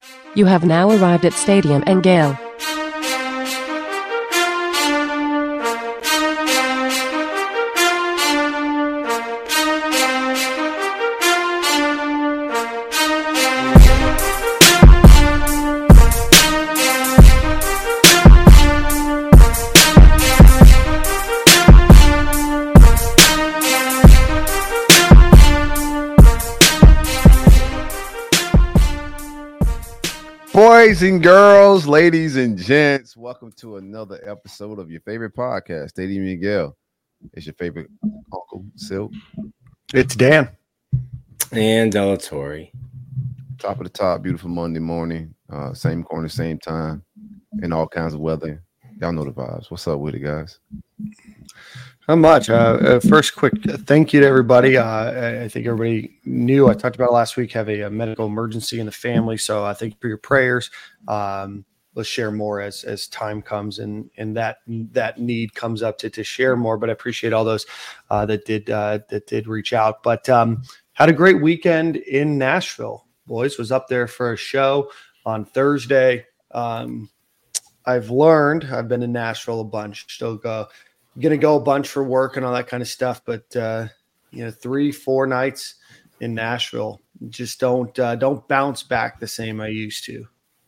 You have now arrived at Stadium and Gale. Boys and girls, ladies and gents, welcome to another episode of your favorite podcast, Stadium and Gale. It's your favorite Uncle Silk. It's Dan. And Delatorre. Top of the top, beautiful Monday morning. Same corner, same time, in all kinds of weather. Y'all know the vibes. What's up with it, guys? Not much. First, quick thank you to everybody. I think everybody knew. I talked about it last week. Have a medical emergency in the family, so I thank you for your prayers. Let's share more as time comes and that need comes up to share more. But I appreciate all those that did reach out. But had a great weekend in Nashville. Boys, was up there for a show on Thursday. I've learned. I've been in Nashville a bunch. Still gonna go a bunch for work and all that kind of stuff, but 3-4 nights in Nashville just don't bounce back the same I used to.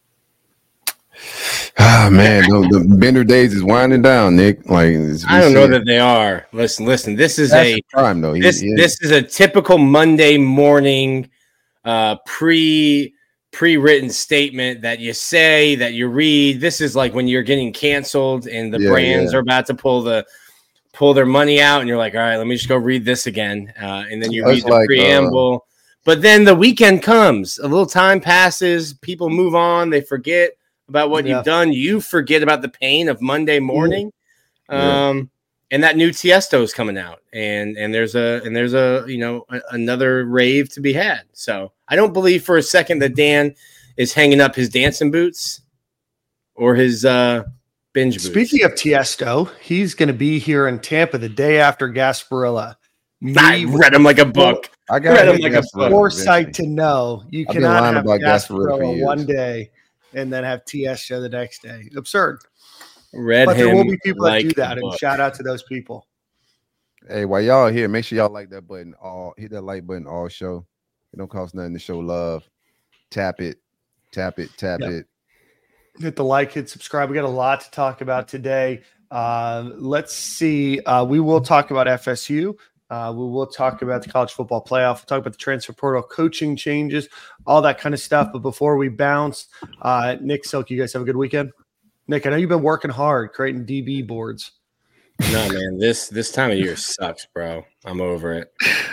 Ah man, the Bender days is winding down, Nick. Like I don't know that they are. Listen. This is a prime though. This is a typical Monday morning pre-written statement that you say, that you read. This is like when you're getting canceled and the brands are about to pull their money out, and you're like, all right, let me just go read this again. And then you read the preamble. But then the weekend comes, a little time passes, people move on, they forget about what you've done. You forget about the pain of Monday morning. And that new Tiesto is coming out, and there's another rave to be had. So I don't believe for a second that Dan is hanging up his dancing boots or his binge boots. Speaking of Tiesto, he's going to be here in Tampa the day after Gasparilla. I read him like a book. I got him like a foresight to know you cannot have Gasparilla one day and then have Tiesto the next day. Absurd. But there will be people that do that, and shout out to those people. Hey, while y'all here, make sure y'all like that button. Hit that like button all show. It don't cost nothing to show love. Tap it. Hit the like, hit subscribe. We got a lot to talk about today. Let's see. We will talk about FSU. We will talk about the college football playoff. We'll talk about the transfer portal, coaching changes, all that kind of stuff. But before we bounce, Nick, Silk, you guys have a good weekend? Nick, I know you've been working hard creating DB boards. No, man, this time of year sucks, bro. I'm over it.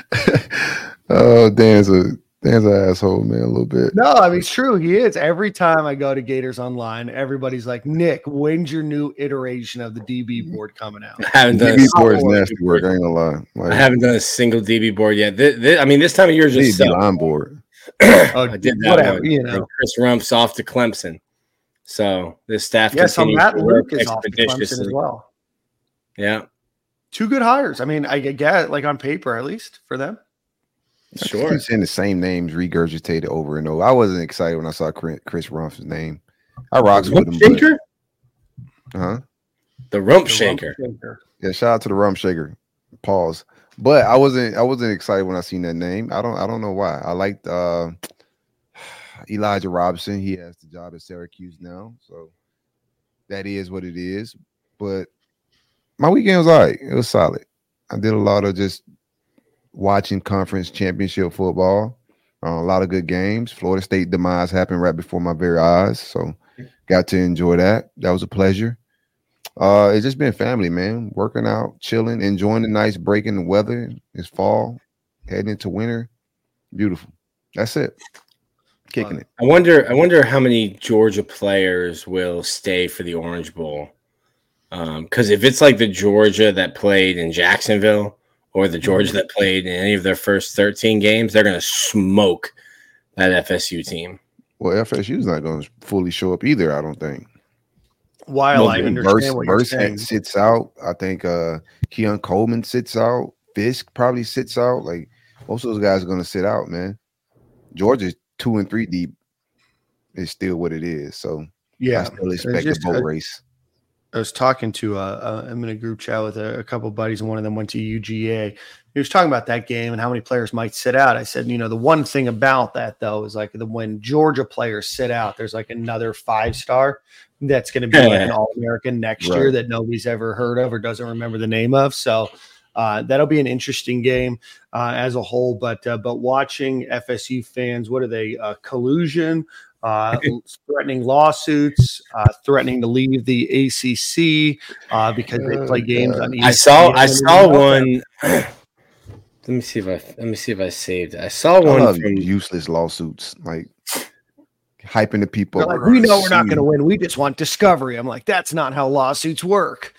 Oh, Dan's an asshole, man, a little bit. No, I mean, it's true. He is. Every time I go to Gators Online, everybody's like, Nick, when's your new iteration of the DB board coming out? I haven't done DB board is nasty work. I ain't gonna lie. I haven't done a single DB board yet. This time of year is just on board. I did that one. Chris Rump's off to Clemson. So this staff continues Matt to work Luke is off to Clemson as well. Yeah. Two good hires. I mean, I get like on paper, at least for them. Sure. I'm seeing the same names regurgitated over and over. I wasn't excited when I saw Chris Rump's name. I rocks with him. Shaker? The Rump Shaker. Yeah, shout out to the Rump Shaker. Pause. But I wasn't excited when I seen that name. I don't know why. I liked Elijah Robinson. He has the job at Syracuse now, so that is what it is. But my weekend was all right. It was solid. I did a lot of just watching conference championship football. A lot of good games. Florida State demise happened right before my very eyes, so got to enjoy that. That was a pleasure. It's just been family, man. Working out, chilling, enjoying the nice break in the weather. It's fall, heading into winter. Beautiful. That's it. Kicking it. I wonder how many Georgia players will stay for the Orange Bowl. Because if it's like the Georgia that played in Jacksonville or the Georgia that played in any of their first 13 games, they're going to smoke that FSU team. Well, FSU is not going to fully show up either, I don't think. While I understand what you're saying. Sits out. I think Keon Coleman sits out. Fisk probably sits out. Like, most of those guys are going to sit out, man. Georgia's 2 and 3 deep. it's still what it is. So yeah, I still expect a boat race. I was talking to I'm in a group chat with a couple of buddies, and one of them went to UGA. He was talking about that game and how many players might sit out. I said, the one thing about that though is like when Georgia players sit out, there's like another 5-star that's going to be like an All-American next year that nobody's ever heard of or doesn't remember the name of. So that'll be an interesting game as a whole. But watching FSU fans, what are they? Collusion. Threatening lawsuits, threatening to leave the ACC because they play games on ESPN. I saw one. Let me see if I saved it. I saw one from useless lawsuits, like hyping the people. Like, we know we're not going to win. We just want discovery. I'm like, that's not how lawsuits work.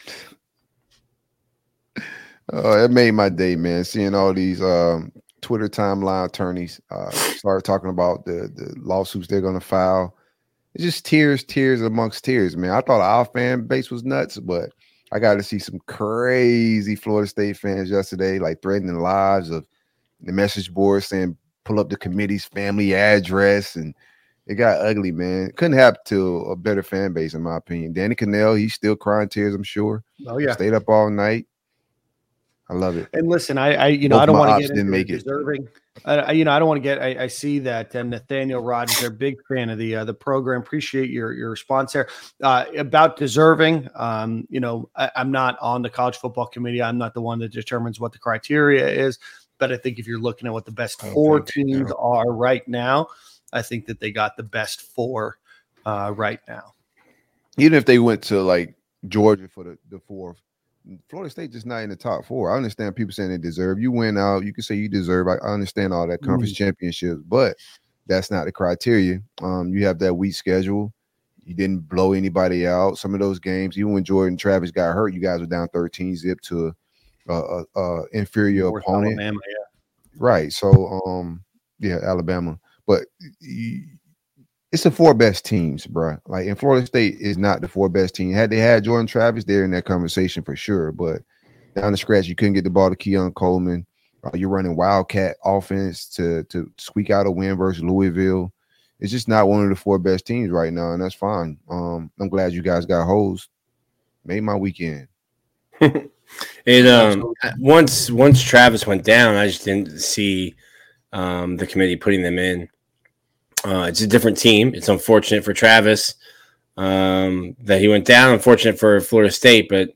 It made my day, man. Seeing all these Twitter timeline attorneys started talking about the lawsuits they're going to file. It's just tears amongst tears, man. I thought our fan base was nuts, but I got to see some crazy Florida State fans yesterday, like threatening lives of the message board saying, pull up the committee's family address. And it got ugly, man. It couldn't happen to a better fan base, in my opinion. Danny Cannell, he's still crying tears, I'm sure. Oh, yeah. Stayed up all night. I love it. And listen, I don't want to get into deserving. I don't want to get. I see that Nathaniel Rogers, they're a big fan of the program. Appreciate your response there about deserving. I'm not on the college football committee. I'm not the one that determines what the criteria is. But I think if you're looking at what the best 4 teams are right now, I think that they got the best 4 right now. Even if they went to like Georgia for the 4th. Florida State just not in the top 4. I understand people saying they deserve. You win out. You can say you deserve. I understand all that conference championships, but that's not the criteria. You have that weak schedule. You didn't blow anybody out. Some of those games, even when Jordan Travis got hurt, you guys were down 13-0 to a inferior opponent. Alabama, yeah. Right. So, Alabama. But it's the 4 best teams, bro. Like, and Florida State is not the 4 best team. Had they had Jordan Travis, they're in that conversation for sure. But down the scratch, you couldn't get the ball to Keon Coleman. You're running Wildcat offense to squeak out a win versus Louisville. It's just not one of the 4 best teams right now, and that's fine. I'm glad you guys got hosed. Made my weekend. Once Travis went down, I just didn't see the committee putting them in. It's a different team. It's unfortunate for Travis that he went down. Unfortunate for Florida State, but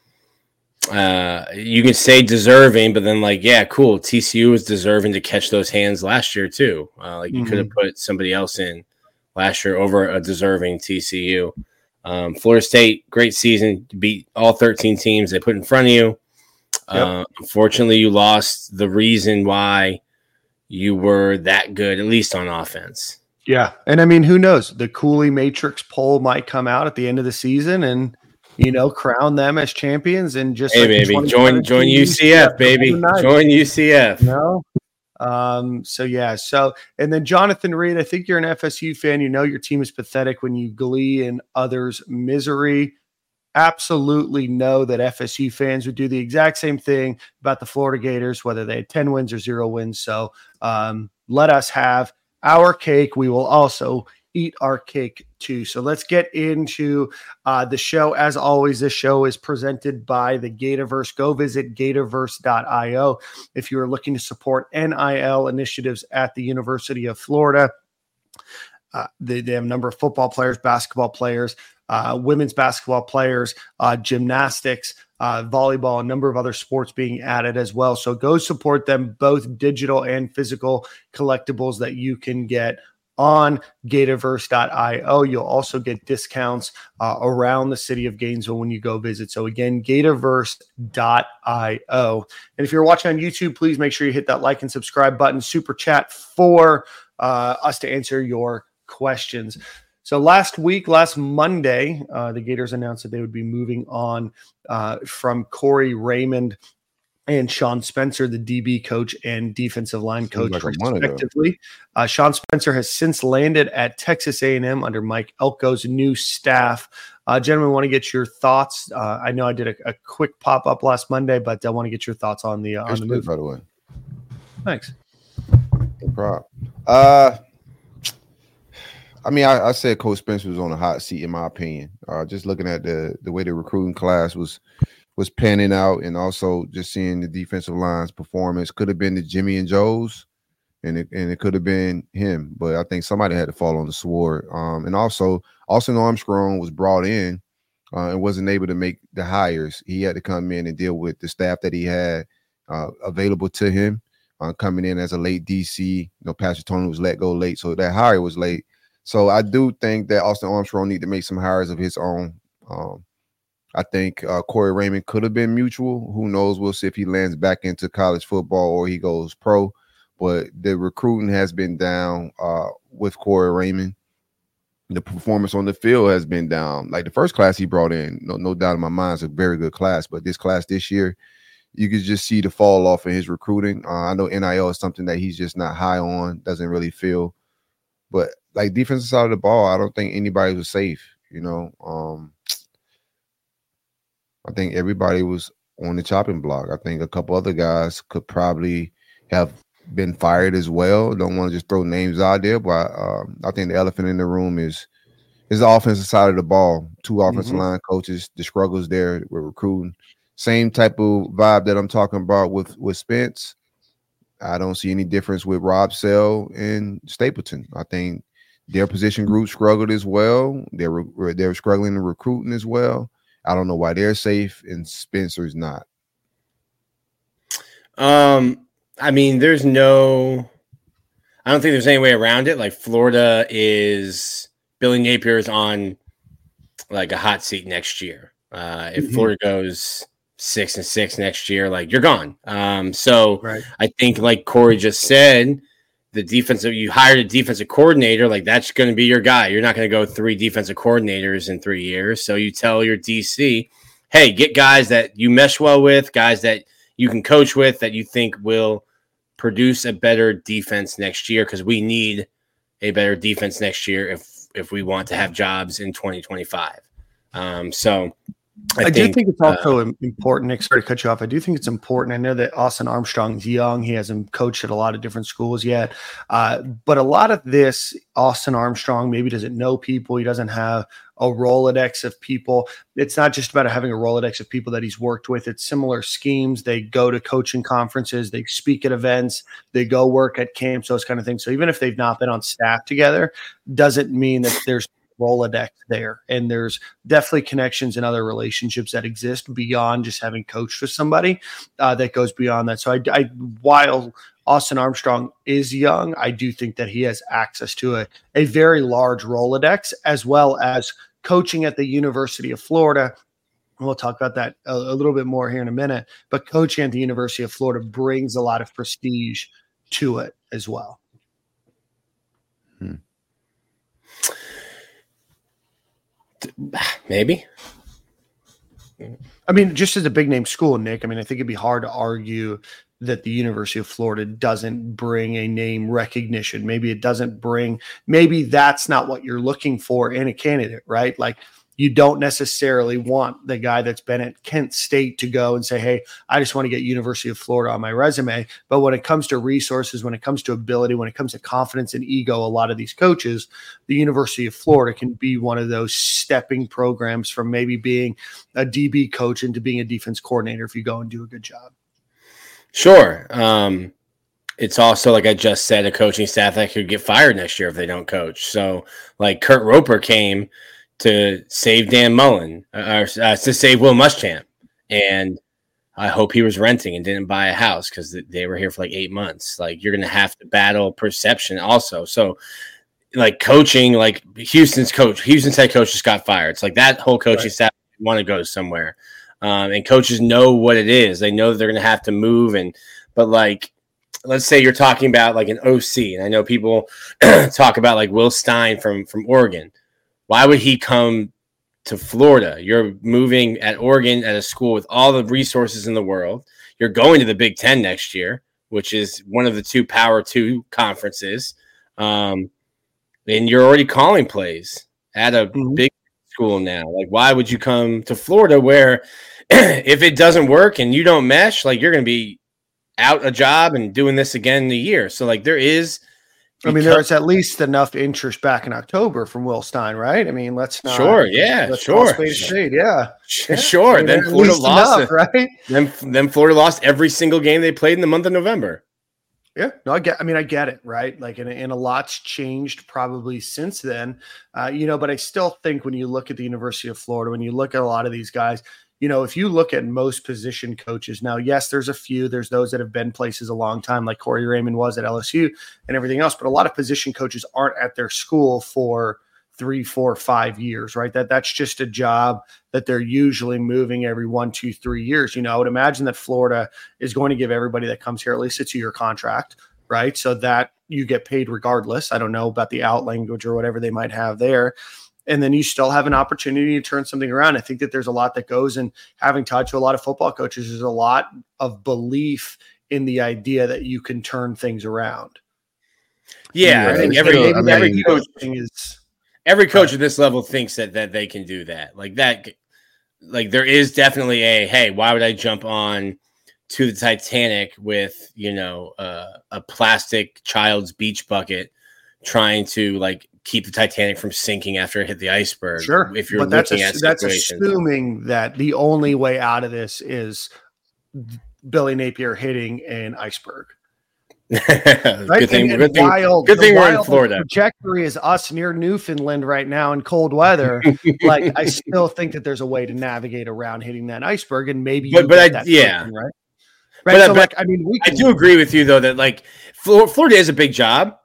you can say deserving, but then cool. TCU was deserving to catch those hands last year too. You could have put somebody else in last year over a deserving TCU. Florida State, great season. Beat all 13 teams they put in front of you. Yep. Unfortunately, you lost the reason why you were that good, at least on offense. Yeah. And I mean, who knows? The Cooley Matrix poll might come out at the end of the season and, crown them as champions and just baby, join UCF, baby. Join UCF. And then Jonathan Reed, I think you're an FSU fan. Your team is pathetic when you glee in others' misery. Absolutely know that FSU fans would do the exact same thing about the Florida Gators, whether they had 10 wins or 0 wins. So let us have our cake. We will also eat our cake too. So let's get into the show. As always, this show is presented by the Gatorverse. Go visit Gatorverse.io if you are looking to support NIL initiatives at the University of Florida. They have a number of football players, basketball players, women's basketball players, gymnastics, volleyball, a number of other sports being added as well. So go support them, both digital and physical collectibles that you can get on Gatorverse.io. You'll also get discounts around the city of Gainesville when you go visit. So again, Gatorverse.io. And if you're watching on YouTube, please make sure you hit that like and subscribe button, super chat for us to answer your questions. So last Monday, the Gators announced that they would be moving on from Corey Raymond and Sean Spencer, the DB coach and defensive line coach, respectively. Sean Spencer has since landed at Texas A&M under Mike Elko's new staff. Gentlemen, want to get your thoughts. I know I did a quick pop-up last Monday, but I want to get your thoughts on the move. By the way. Thanks. No problem. I mean, I said Coach Spencer was on a hot seat in my opinion. Just looking at the way the recruiting class was panning out, and also just seeing the defensive line's performance. Could have been the Jimmy and Joe's, and it could have been him, but I think somebody had to fall on the sword. And also Austin Armstrong was brought in and wasn't able to make the hires. He had to come in and deal with the staff that he had available to him. Coming in as a late DC, Patrick Tony was let go late, so that hire was late. So I do think that Austin Armstrong need to make some hires of his own. I think Corey Raymond could have been mutual. Who knows? We'll see if he lands back into college football or he goes pro. But the recruiting has been down with Corey Raymond. The performance on the field has been down. Like the first class he brought in, no doubt in my mind, is a very good class. But this class this year, you could just see the fall off in his recruiting. I know NIL is something that he's just not high on, doesn't really feel. But like defensive side of the ball, I don't think anybody was safe. I think everybody was on the chopping block. I think a couple other guys could probably have been fired as well. Don't want to just throw names out there, but I think the elephant in the room is the offensive side of the ball. Two offensive line coaches, the struggles there with recruiting. Same type of vibe that I'm talking about with Spence. I don't see any difference with Rob Sell and Stapleton. I think their position group struggled as well. They're struggling in recruiting as well. I don't know why they're safe and Spencer's not. I mean, I don't think there's any way around it. Like Florida Billy Napier's on like a hot seat next year. If Florida goes 6-6 next year, like you're gone. So right. I think like Corey just said, you hired a defensive coordinator, like that's going to be your guy. You're not going to go 3 defensive coordinators in 3 years. So you tell your DC, hey, get guys that you mesh well with, guys that you can coach with, that you think will produce a better defense next year, because we need a better defense next year if we want to have jobs in 2025. I do think it's also important, Nick, sorry to cut you off. I do think it's important. I know that Austin Armstrong's young. He hasn't coached at a lot of different schools yet. But a lot of this, Austin Armstrong maybe doesn't know people. He doesn't have a Rolodex of people. It's not just about having a Rolodex of people that he's worked with. It's similar schemes. They go to coaching conferences. They speak at events. They go work at camps, those kind of things. So even if they've not been on staff together, doesn't mean that there's Rolodex there, and there's definitely connections and other relationships that exist beyond just having coached with somebody that goes beyond that. So while Austin Armstrong is young, I do think that he has access to a very large Rolodex, as well as coaching at the University of Florida. And we'll talk about that a little bit more here in a minute, but coaching at the University of Florida brings a lot of prestige to it as well. Maybe. I mean, just as a big name school, Nick, I mean, I think it'd be hard to argue that the University of Florida doesn't bring a name recognition. Maybe that's not what you're looking for in a candidate, right? Like, you don't necessarily want the guy that's been at Kent State to go and say, hey, I just want to get University of Florida on my resume. But when it comes to resources, when it comes to ability, when it comes to confidence and ego, a lot of these coaches, the University of Florida can be one of those stepping programs from maybe being a DB coach into being a defense coordinator if you go and do a good job. Sure. It's also, like I just said, a coaching staff that could get fired next year if they don't coach. So like Kurt Roper came to save Dan Mullen, or to save Will Muschamp. And I hope he was renting and didn't buy a house because they were here for like 8 months. Like, you're going to have to battle perception also. So like coaching, like Houston's head coach just got fired. It's like that whole coaching staff want to go somewhere. And coaches know what it is. They know that they're going to have to move. But like, let's say you're talking about like an OC. And I know people talk about like Will Stein from Oregon. Why would he come to Florida? You're moving at Oregon at a school with all the resources in the world. You're going to the Big Ten next year, which is one of the 2 Power 2 conferences. And you're already calling plays at a big school now. Like, why would you come to Florida where if it doesn't work and you don't mesh, like, you're going to be out a job and doing this again in a year. So like, there is I mean, there's at least enough interest back in October from Will Stein, right? I mean, let's not. Sure, yeah, let's sure. call spade, yeah. Sure. I mean, then Florida lost enough, right? Then Florida lost every single game they played in the month of November. Yeah, no, I get it, right? Like, and a lot's changed probably since then, but I still think when you look at the University of Florida, when you look at a lot of these guys, if you look at most position coaches now, yes, there's a few, there's those that have been places a long time, like Corey Raymond was at LSU and everything else, but a lot of position coaches aren't at their school for 3, 4, 5 years, right? That's just a job that they're usually moving every 1, 2, 3 years. I would imagine that Florida is going to give everybody that comes here at least a 2-year contract, right? So that you get paid regardless. I don't know about the out language or whatever they might have there. And then you still have an opportunity to turn something around. I think that there's a lot that goes in having talked to a lot of football coaches. There's a lot of belief in the idea that you can turn things around. Yeah, I think every coach is. Every coach at this level thinks that they can do that. Like there is definitely hey, why would I jump on to the Titanic with, a plastic child's beach bucket trying to keep the Titanic from sinking after it hit the iceberg. Sure. If you're looking at that's assuming that the only way out of this is Billy Napier hitting an iceberg. Right? Good thing we're in Florida. Trajectory is us near Newfoundland right now in cold weather. I still think that there's a way to navigate around hitting that iceberg, and maybe. Right. Right. But I do agree with you though that Florida is a big job.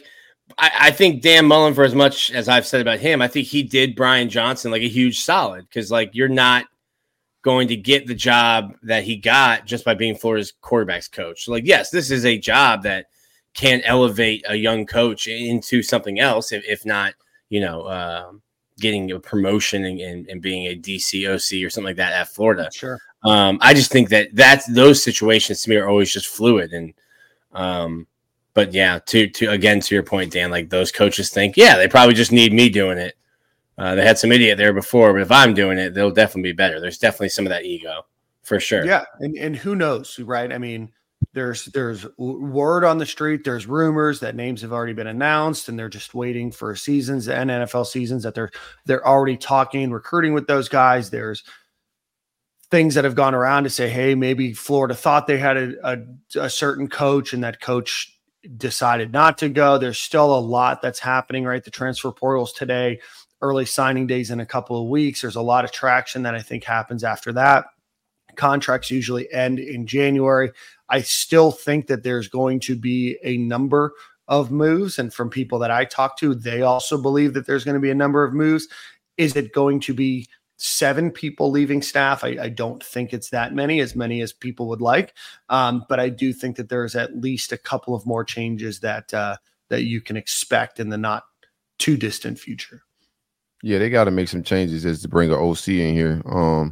I think Dan Mullen, for as much as I've said about him, I think he did Brian Johnson a huge solid because you're not going to get the job that he got just by being Florida's quarterbacks coach. Yes, this is a job that can elevate a young coach into something else, if not, getting a promotion and being a DC OC or something like that at Florida. Sure. I just think that those situations to me are always just fluid. And, but yeah, to your point, Dan, those coaches think, they probably just need me doing it. They had some idiot there before, but if I'm doing it, they'll definitely be better. There's definitely some of that ego for sure. Yeah. And who knows, right? I mean, there's word on the street. There's rumors that names have already been announced and they're just waiting for seasons and NFL seasons that they're already talking, recruiting with those guys. There's things that have gone around to say, hey, maybe Florida thought they had a certain coach and that coach decided not to go. There's still a lot that's happening, right? The transfer portals today, early signing days in a couple of weeks. There's a lot of traction that I think happens after that. Contracts usually end in January. I still think that there's going to be a number of moves. And from people that I talk to, they also believe that there's going to be a number of moves. Is it going to be 7 people leaving staff? I don't think it's that many as people would like. But I do think that there's at least a couple of more changes that you can expect in the not too distant future. Yeah, they got to make some changes as to bring an OC in here.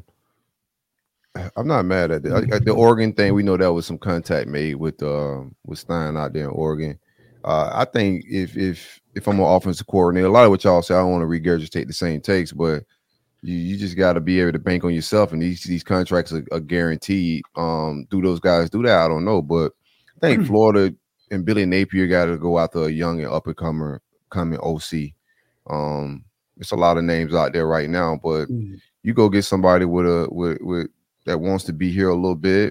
I'm not mad at it. The Oregon thing, we know that was some contact made with Stein out there in Oregon. I think if I'm an offensive coordinator, a lot of what y'all say, I don't want to regurgitate the same takes, but you just got to be able to bank on yourself, and these contracts are guaranteed. Do those guys do that? I don't know, but I think Florida and Billy Napier got to go after a young and up-and-coming OC. It's a lot of names out there right now, but you go get somebody with that wants to be here a little bit,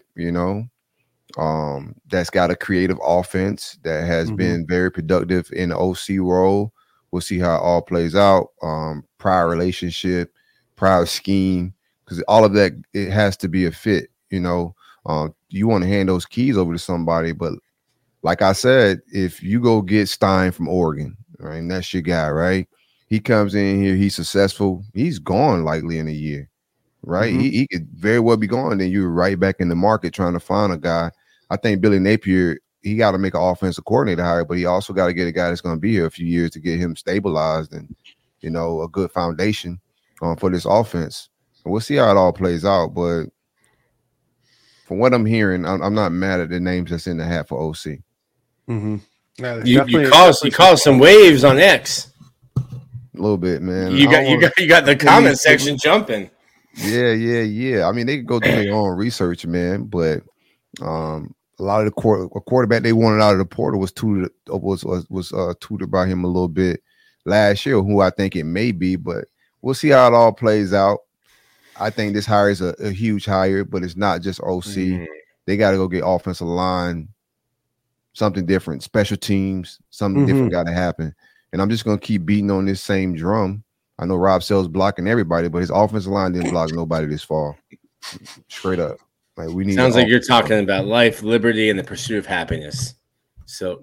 that's got a creative offense that has been very productive in the OC role. We'll see how it all plays out. Prior relationship, prior scheme, because all of that, it has to be a fit. You want to hand those keys over to somebody, but like I said, if you go get Stein from Oregon, right, and that's your guy, right? He comes in here, he's successful, he's gone likely in a year, right? He could very well be gone, then you're right back in the market trying to find a guy. I think Billy Napier, he got to make an offensive coordinator hire, but he also got to get a guy that's going to be here a few years to get him stabilized and, a good foundation for this offense. And we'll see how it all plays out, but from what I'm hearing, I'm not mad at the names that's in the hat for OC. Yeah, you caused some waves on X. A little bit, man. You got the comment section jumping. Yeah. I mean, they can go do their own research, man. But a lot of the quarterback they wanted out of the portal was tutored by him a little bit last year, who I think it may be, but we'll see how it all plays out. I think this hire is a huge hire, but it's not just OC. Mm-hmm. They got to go get offensive line, something different, special teams, something different got to happen. And I'm just going to keep beating on this same drum. I know Rob Sell's blocking everybody, but his offensive line didn't block nobody this fall. Straight up. Like we need. Sounds like you're talking about life, liberty, and the pursuit of happiness. So,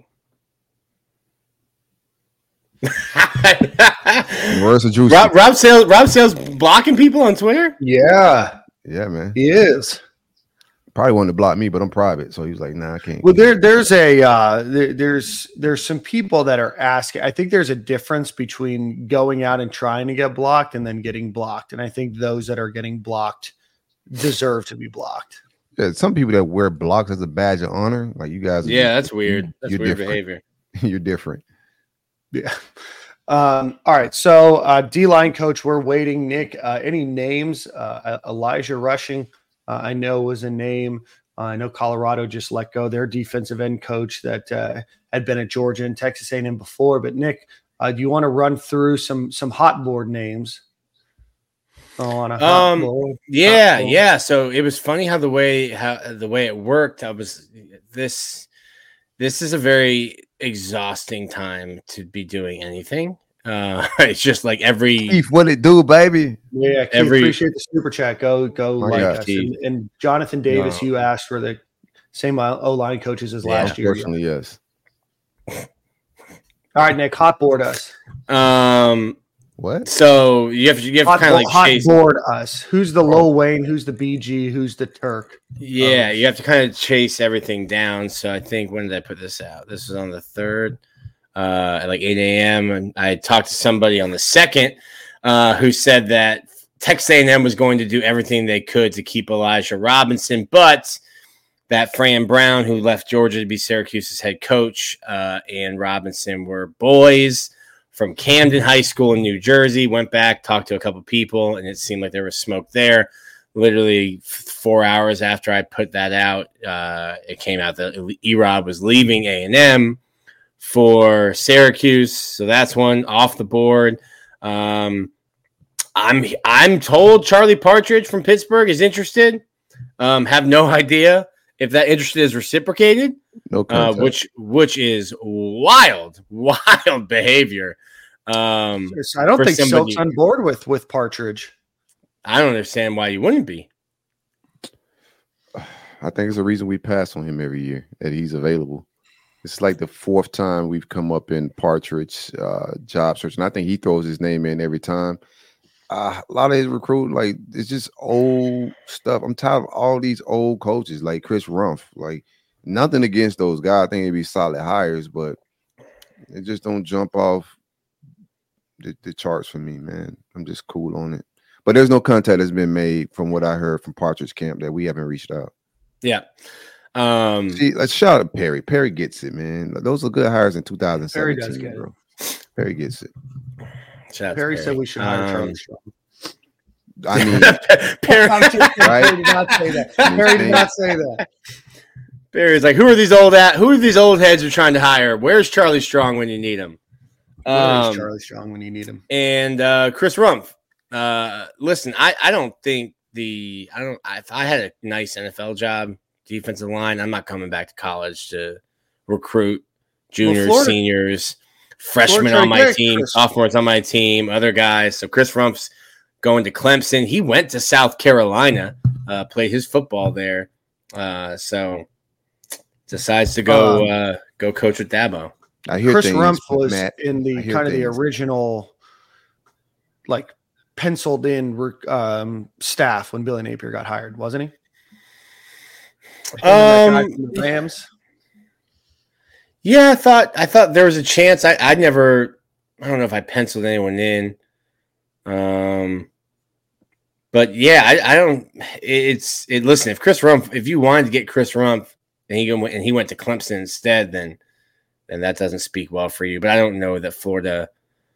where's the juice? Rob Sales blocking people on Twitter. Yeah, man, he is. Probably wanted to block me, but I'm private, so he was like, "Nah, I can't." Well, there's some people that are asking. I think there's a difference between going out and trying to get blocked and then getting blocked, and I think those that are getting blocked deserve to be blocked. Yeah, some people that wear blocks as a badge of honor, like you guys. That's weird. That's weird different. Behavior. You're different. Yeah. All right. So D-line coach, we're waiting. Nick, any names? Elijah Rushing, I know was a name. I know Colorado just let go their defensive end coach that had been at Georgia and Texas A&M before. But Nick, do you want to run through some hot board names? On a hot board? Yeah. So it was funny how the way it worked. This is a very exhausting time to be doing anything. It's just like Keith, what it do, baby? Yeah, Keith, appreciate the super chat. Go like us. And Jonathan Davis, you asked for the same O-line coaches as last year. Unfortunately, yes. All right, Nick, hot board us. What? So you have to kind of like hot board us. Who's the Lil Wayne? Who's the BG? Who's the Turk? Yeah, you have to kind of chase everything down. So I think, when did I put this out? This was on the 3rd. At like 8 a.m. And I talked to somebody on the 2nd who said that Texas A&M was going to do everything they could to keep Elijah Robinson, but that Fran Brown, who left Georgia to be Syracuse's head coach, and Robinson were boys from Camden High School in New Jersey, went back, talked to a couple people, and it seemed like there was smoke there. Literally 4 hours after I put that out, it came out that E-Rob was leaving A&M for Syracuse, so that's one off the board. I'm told Charlie Partridge from Pittsburgh is interested. Have no idea if that interest is reciprocated. No contact. Which is wild behavior. So I don't think Silk's on board with Partridge. I don't understand why you wouldn't be. I think it's the reason we pass on him every year, that he's available. It's like the 4th time we've come up in Partridge job search, and I think he throws his name in every time. A lot of his recruiting, like, it's just old stuff. I'm tired of all these old coaches, like Chris Rumph. Like, nothing against those guys. I think it'd be solid hires, but it just don't jump off the charts for me, man. I'm just cool on it. But there's no contact that's been made from what I heard from Partridge camp that we haven't reached out. Yeah. See, let's shout out Perry. Perry gets it, man. Those are good hires in 2017. Perry does get bro. Perry gets it. Perry said we should hire Charlie Strong. I mean, Perry, Perry did not say that. Perry did not say that. Perry's like, who are these old heads you're trying to hire? Where's Charlie Strong when you need him? Where's Charlie Strong when you need him? And Chris Rumph. Listen, I don't think if I had a nice NFL job, defensive line, I'm not coming back to college to recruit juniors, seniors, freshmen on my team, sophomores on my team, other guys. So Chris Rumph's going to Clemson. He went to South Carolina, played his football there. So decides to go coach with Dabo. I hear Chris Rumph was in the kind of the original, like, penciled in staff when Billy Napier got hired, wasn't he? The Rams. Yeah, I thought there was a chance. I don't know if I penciled anyone in. But yeah, I don't. Listen, if you wanted to get Chris Rumph and he went to Clemson instead, then that doesn't speak well for you. But I don't know that Florida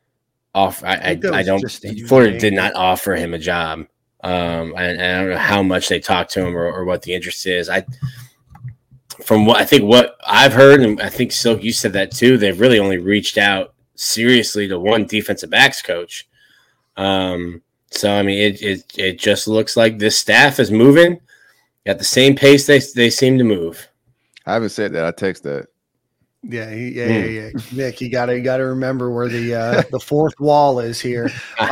Florida did not offer him a job. And I don't know how much they talked to him or what the interest is. from what I've heard, and I think Silk, you said that too, they've really only reached out seriously to one defensive backs coach. So I mean, it just looks like this staff is moving at the same pace they seem to move. I haven't said that. I text that. Yeah. Nick, you gotta remember where the fourth wall is here.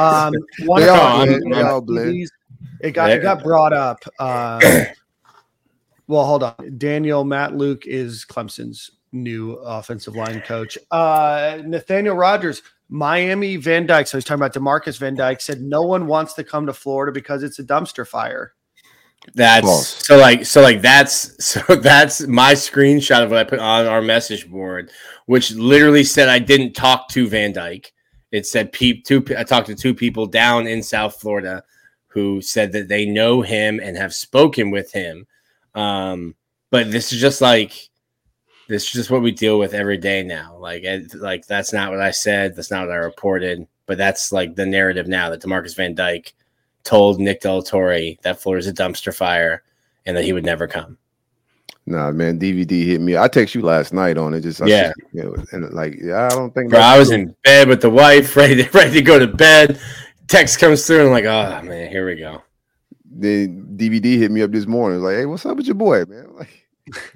It got brought up. Well, hold on. Daniel Matt Luke is Clemson's new offensive line coach. Nathaniel Rogers, Miami Van Dyke. So he's talking about DeMarcus Van Dyke, said no one wants to come to Florida because it's a dumpster fire. That's false. So that's my screenshot of what I put on our message board, which literally said I didn't talk to Van Dyke. It said I talked to two people down in South Florida who said that they know him and have spoken with him. But this is just what we deal with every day now. Like that's not what I said. That's not what I reported. But that's like the narrative now that DeMarcus Van Dyke told Nick Del Torre that Florida's a dumpster fire and that he would never come. Nah, man, DVD hit me. I text you last night on it. I don't think. Bro, I was in bed with the wife, ready to go to bed. Text comes through, and I'm like, oh man, here we go. The DVD hit me up this morning. Like, hey, what's up with your boy, man? Like,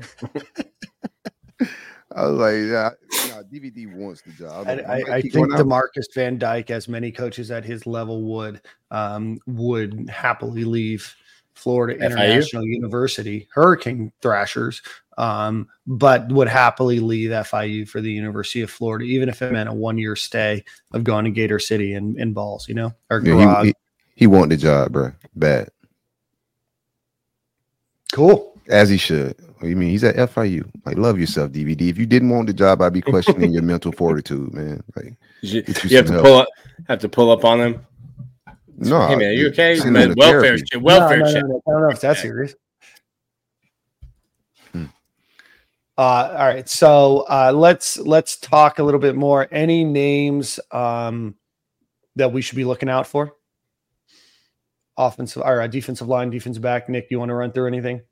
I was like, yeah, DVD wants the job. I think DeMarcus Van Dyke, as many coaches at his level would happily leave Florida International University, Hurricane Thrashers, but would happily leave FIU for the University of Florida, even if it meant a 1-year stay of going to Gator City and balls, or Garage. He want the job, bro. Bad. Cool. As he should. What do you mean? He's at FIU. Like, love yourself, DVD. If you didn't want the job, I'd be questioning your mental fortitude, man. Like, you have to pull up on him. No, hey man, are you okay? Welfare check. No, I don't know if that's serious. All right, so let's talk a little bit more. Any names that we should be looking out for? Offensive or defensive line, defensive back. Nick, you want to run through anything?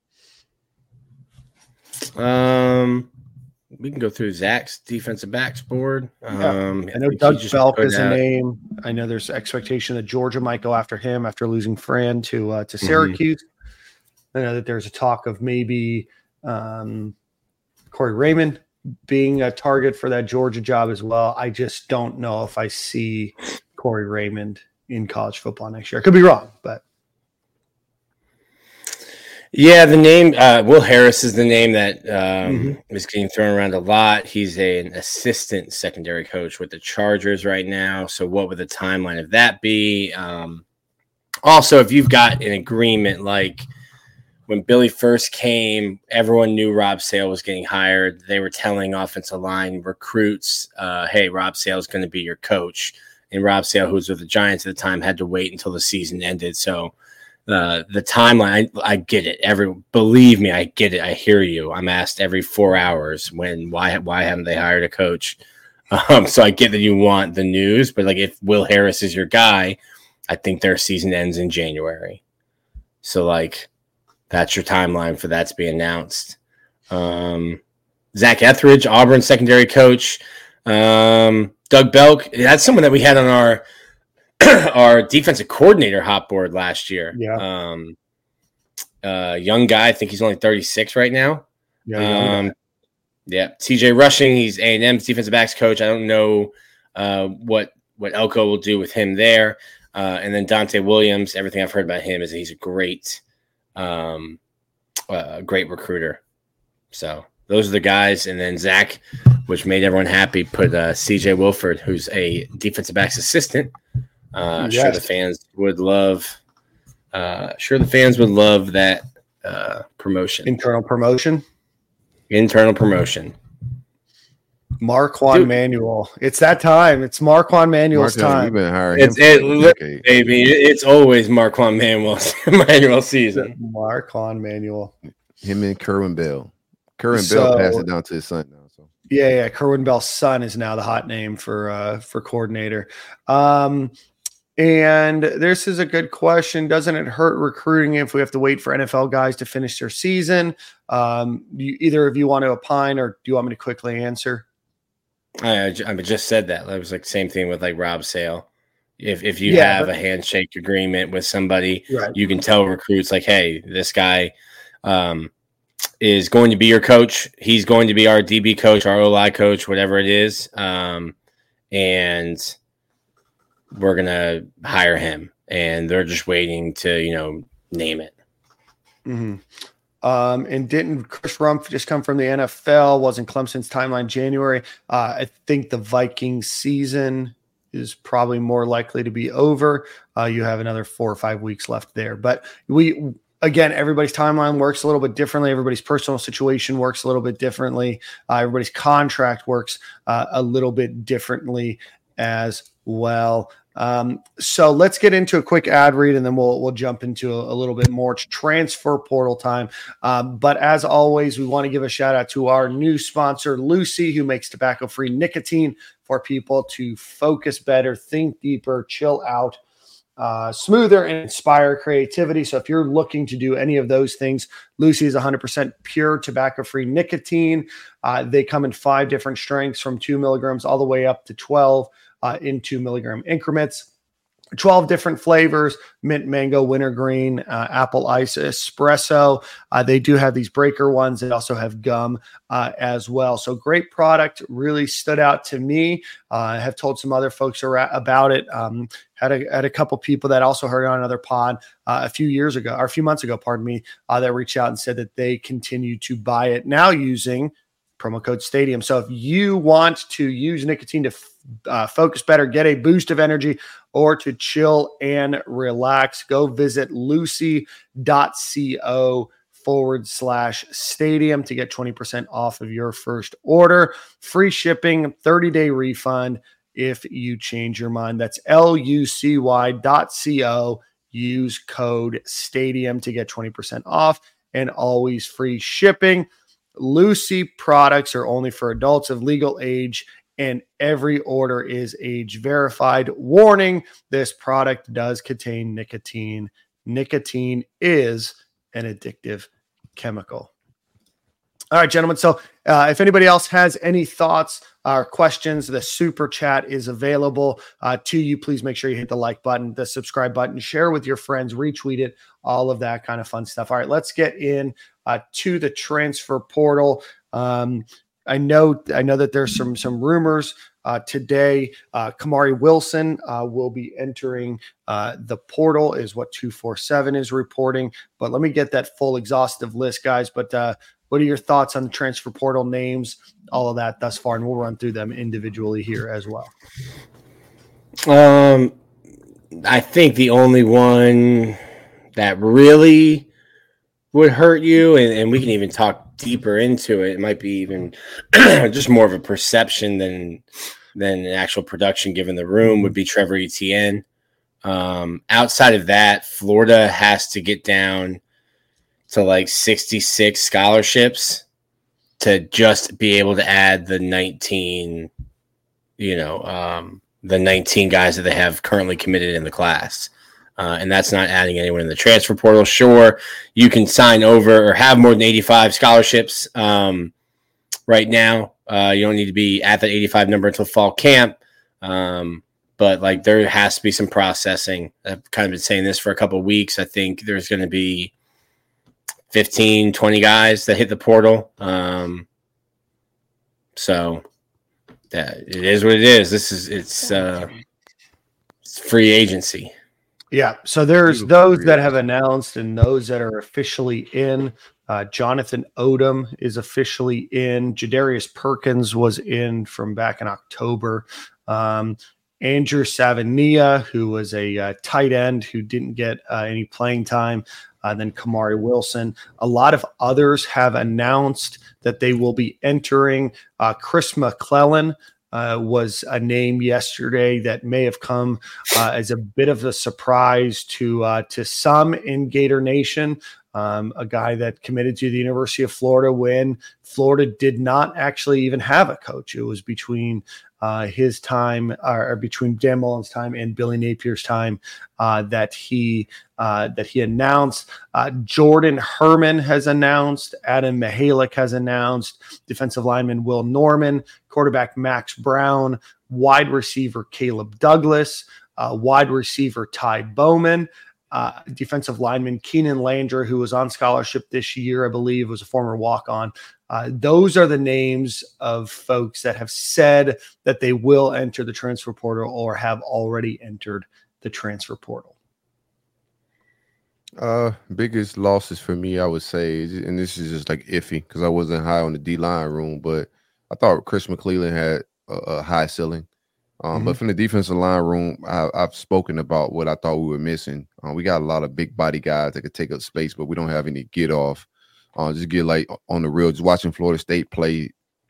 We can go through Zach's defensive backs board. I know Doug Belk is a name. I know there's expectation that Georgia might go after him after losing Fran to Syracuse. I know that there's a talk of maybe Corey Raymond being a target for that Georgia job as well. I just don't know if I see Corey Raymond in college football next year. I could be wrong, but. Yeah, the name Will Harris is the name that is getting thrown around a lot. He's an assistant secondary coach with the Chargers right now. So what would the timeline of that be? Also, if you've got an agreement, like when Billy first came, everyone knew Rob Sale was getting hired. They were telling offensive line recruits, hey, Rob Sale is going to be your coach. And Rob Sale, who was with the Giants at the time, had to wait until the season ended. So the timeline, I get it. Believe me, I get it. I hear you. I'm asked every 4 hours why haven't they hired a coach? So I get that you want the news, but like if Will Harris is your guy, I think their season ends in January. So like that's your timeline for that to be announced. Zach Etheridge, Auburn secondary coach. Doug Belk, that's someone that we had on our defensive coordinator hot board last year. Yeah. Young guy. I think he's only 36 right now. Yeah. TJ Rushing, he's A&M's defensive backs coach. I don't know what Elko will do with him there. And then Dante Williams, everything I've heard about him is that he's a great recruiter. So those are the guys. And then Zach, which made everyone happy, put CJ Wilford, who's a defensive backs assistant. Sure the fans would love. Sure the fans would love that promotion. Internal promotion. Marquand Manuel. It's that time. It's Marquand Manuel's time. Been hiring it's always Marquand Manuel season. Marquand Manuel. Him and Kerwin Bell. Bell passed it down to his son now. So yeah. Kerwin Bell's son is now the hot name for coordinator. And this is a good question. Doesn't it hurt recruiting if we have to wait for NFL guys to finish their season? Either of you want to opine, or do you want me to quickly answer? I just said that. It was like same thing with like Rob Sale. If you have a handshake agreement with somebody, right, you can tell recruits like, hey, this guy is going to be your coach. He's going to be our DB coach, our O-line coach, whatever it is. And we're going to hire him. And they're just waiting to, name it. Mm-hmm. And didn't Chris Rumph just come from the NFL? Wasn't Clemson's timeline January? I think the Vikings season is probably more likely to be over. You have another 4 or 5 weeks left there. But again, everybody's timeline works a little bit differently. Everybody's personal situation works a little bit differently. Everybody's contract works a little bit differently as well. So let's get into a quick ad read, and then we'll jump into a little bit more. It's transfer portal time. But as always, we want to give a shout out to our new sponsor, Lucy, who makes tobacco-free nicotine for people to focus better, think deeper, chill out, smoother, and inspire creativity. So if you're looking to do any of those things, Lucy is 100% pure tobacco-free nicotine. They come in 5 different strengths, from 2 milligrams all the way up to 12 in 2 milligram increments. 12 different flavors: mint, mango, wintergreen, apple ice, espresso. They do have these breaker ones. They also have gum as well. So great product, really stood out to me. I have told some other folks about it. Had a couple people that also heard it on another pod a few months ago, that reached out and said that they continue to buy it now using promo code Stadium. So if you want to use nicotine to focus better, get a boost of energy, or to chill and relax, go visit lucy.co/stadium to get 20% off of your first order. Free shipping, 30-day refund if you change your mind. That's lucy.co. Use code Stadium to get 20% off, and always free shipping. Lucy products are only for adults of legal age, and every order is age verified. Warning: this product does contain nicotine. Nicotine is an addictive chemical. All right, gentlemen. So if anybody else has any thoughts or questions, the super chat is available to you. Please make sure you hit the like button, the subscribe button, share with your friends, retweet it, all of that kind of fun stuff. All right, let's get in to the transfer portal. I know that there's some rumors today. Kamari Wilson will be entering the portal, is what 247 is reporting. But let me get that full exhaustive list, guys. But what are your thoughts on the transfer portal names, all of that thus far? And we'll run through them individually here as well. I think the only one that really would hurt you, and we can even talk deeper into it, it might be even just more of a perception than an actual production given the room, would be Trevor Etienne. Outside of that, Florida has to get down to like 66 scholarships to just be able to add the 19, the 19 guys that they have currently committed in the class. And that's not adding anyone in the transfer portal. Sure, you can sign over or have more than 85 scholarships right now. You don't need to be at that 85 number until fall camp. But like there has to be some processing. I've kind of been saying this for a couple of weeks. I think there's going to be 15, 20 guys that hit the portal. So it is what it is. It's free agency. Yeah, so there's those that have announced and those that are officially in. Jonathan Odom is officially in. Jadarius Perkins was in from back in October. Andrew Savania, who was a tight end who didn't get any playing time. Then Kamari Wilson. A lot of others have announced that they will be entering. Chris McClellan was a name yesterday that may have come as a bit of a surprise to some in Gator Nation. A guy that committed to the University of Florida when Florida did not actually even have a coach. It was between his time, or between Dan Mullen's time and Billy Napier's time, that he announced. Jordan Herman has announced. Adam Mihalik has announced. Defensive lineman Will Norman, quarterback Max Brown, wide receiver Caleb Douglas, wide receiver Ty Bowman, defensive lineman Keenan Landry, who was on scholarship this year, I believe, was a former walk-on. Those are the names of folks that have said that they will enter the transfer portal or have already entered the transfer portal. Biggest losses for me, I would say, and this is just like iffy because I wasn't high on the D-line room, but I thought Chris McClellan had a high ceiling. But from the defensive line room, I've spoken about what I thought we were missing. We got a lot of big body guys that could take up space, but we don't have any get off. Just get like on the real. Just watching Florida State play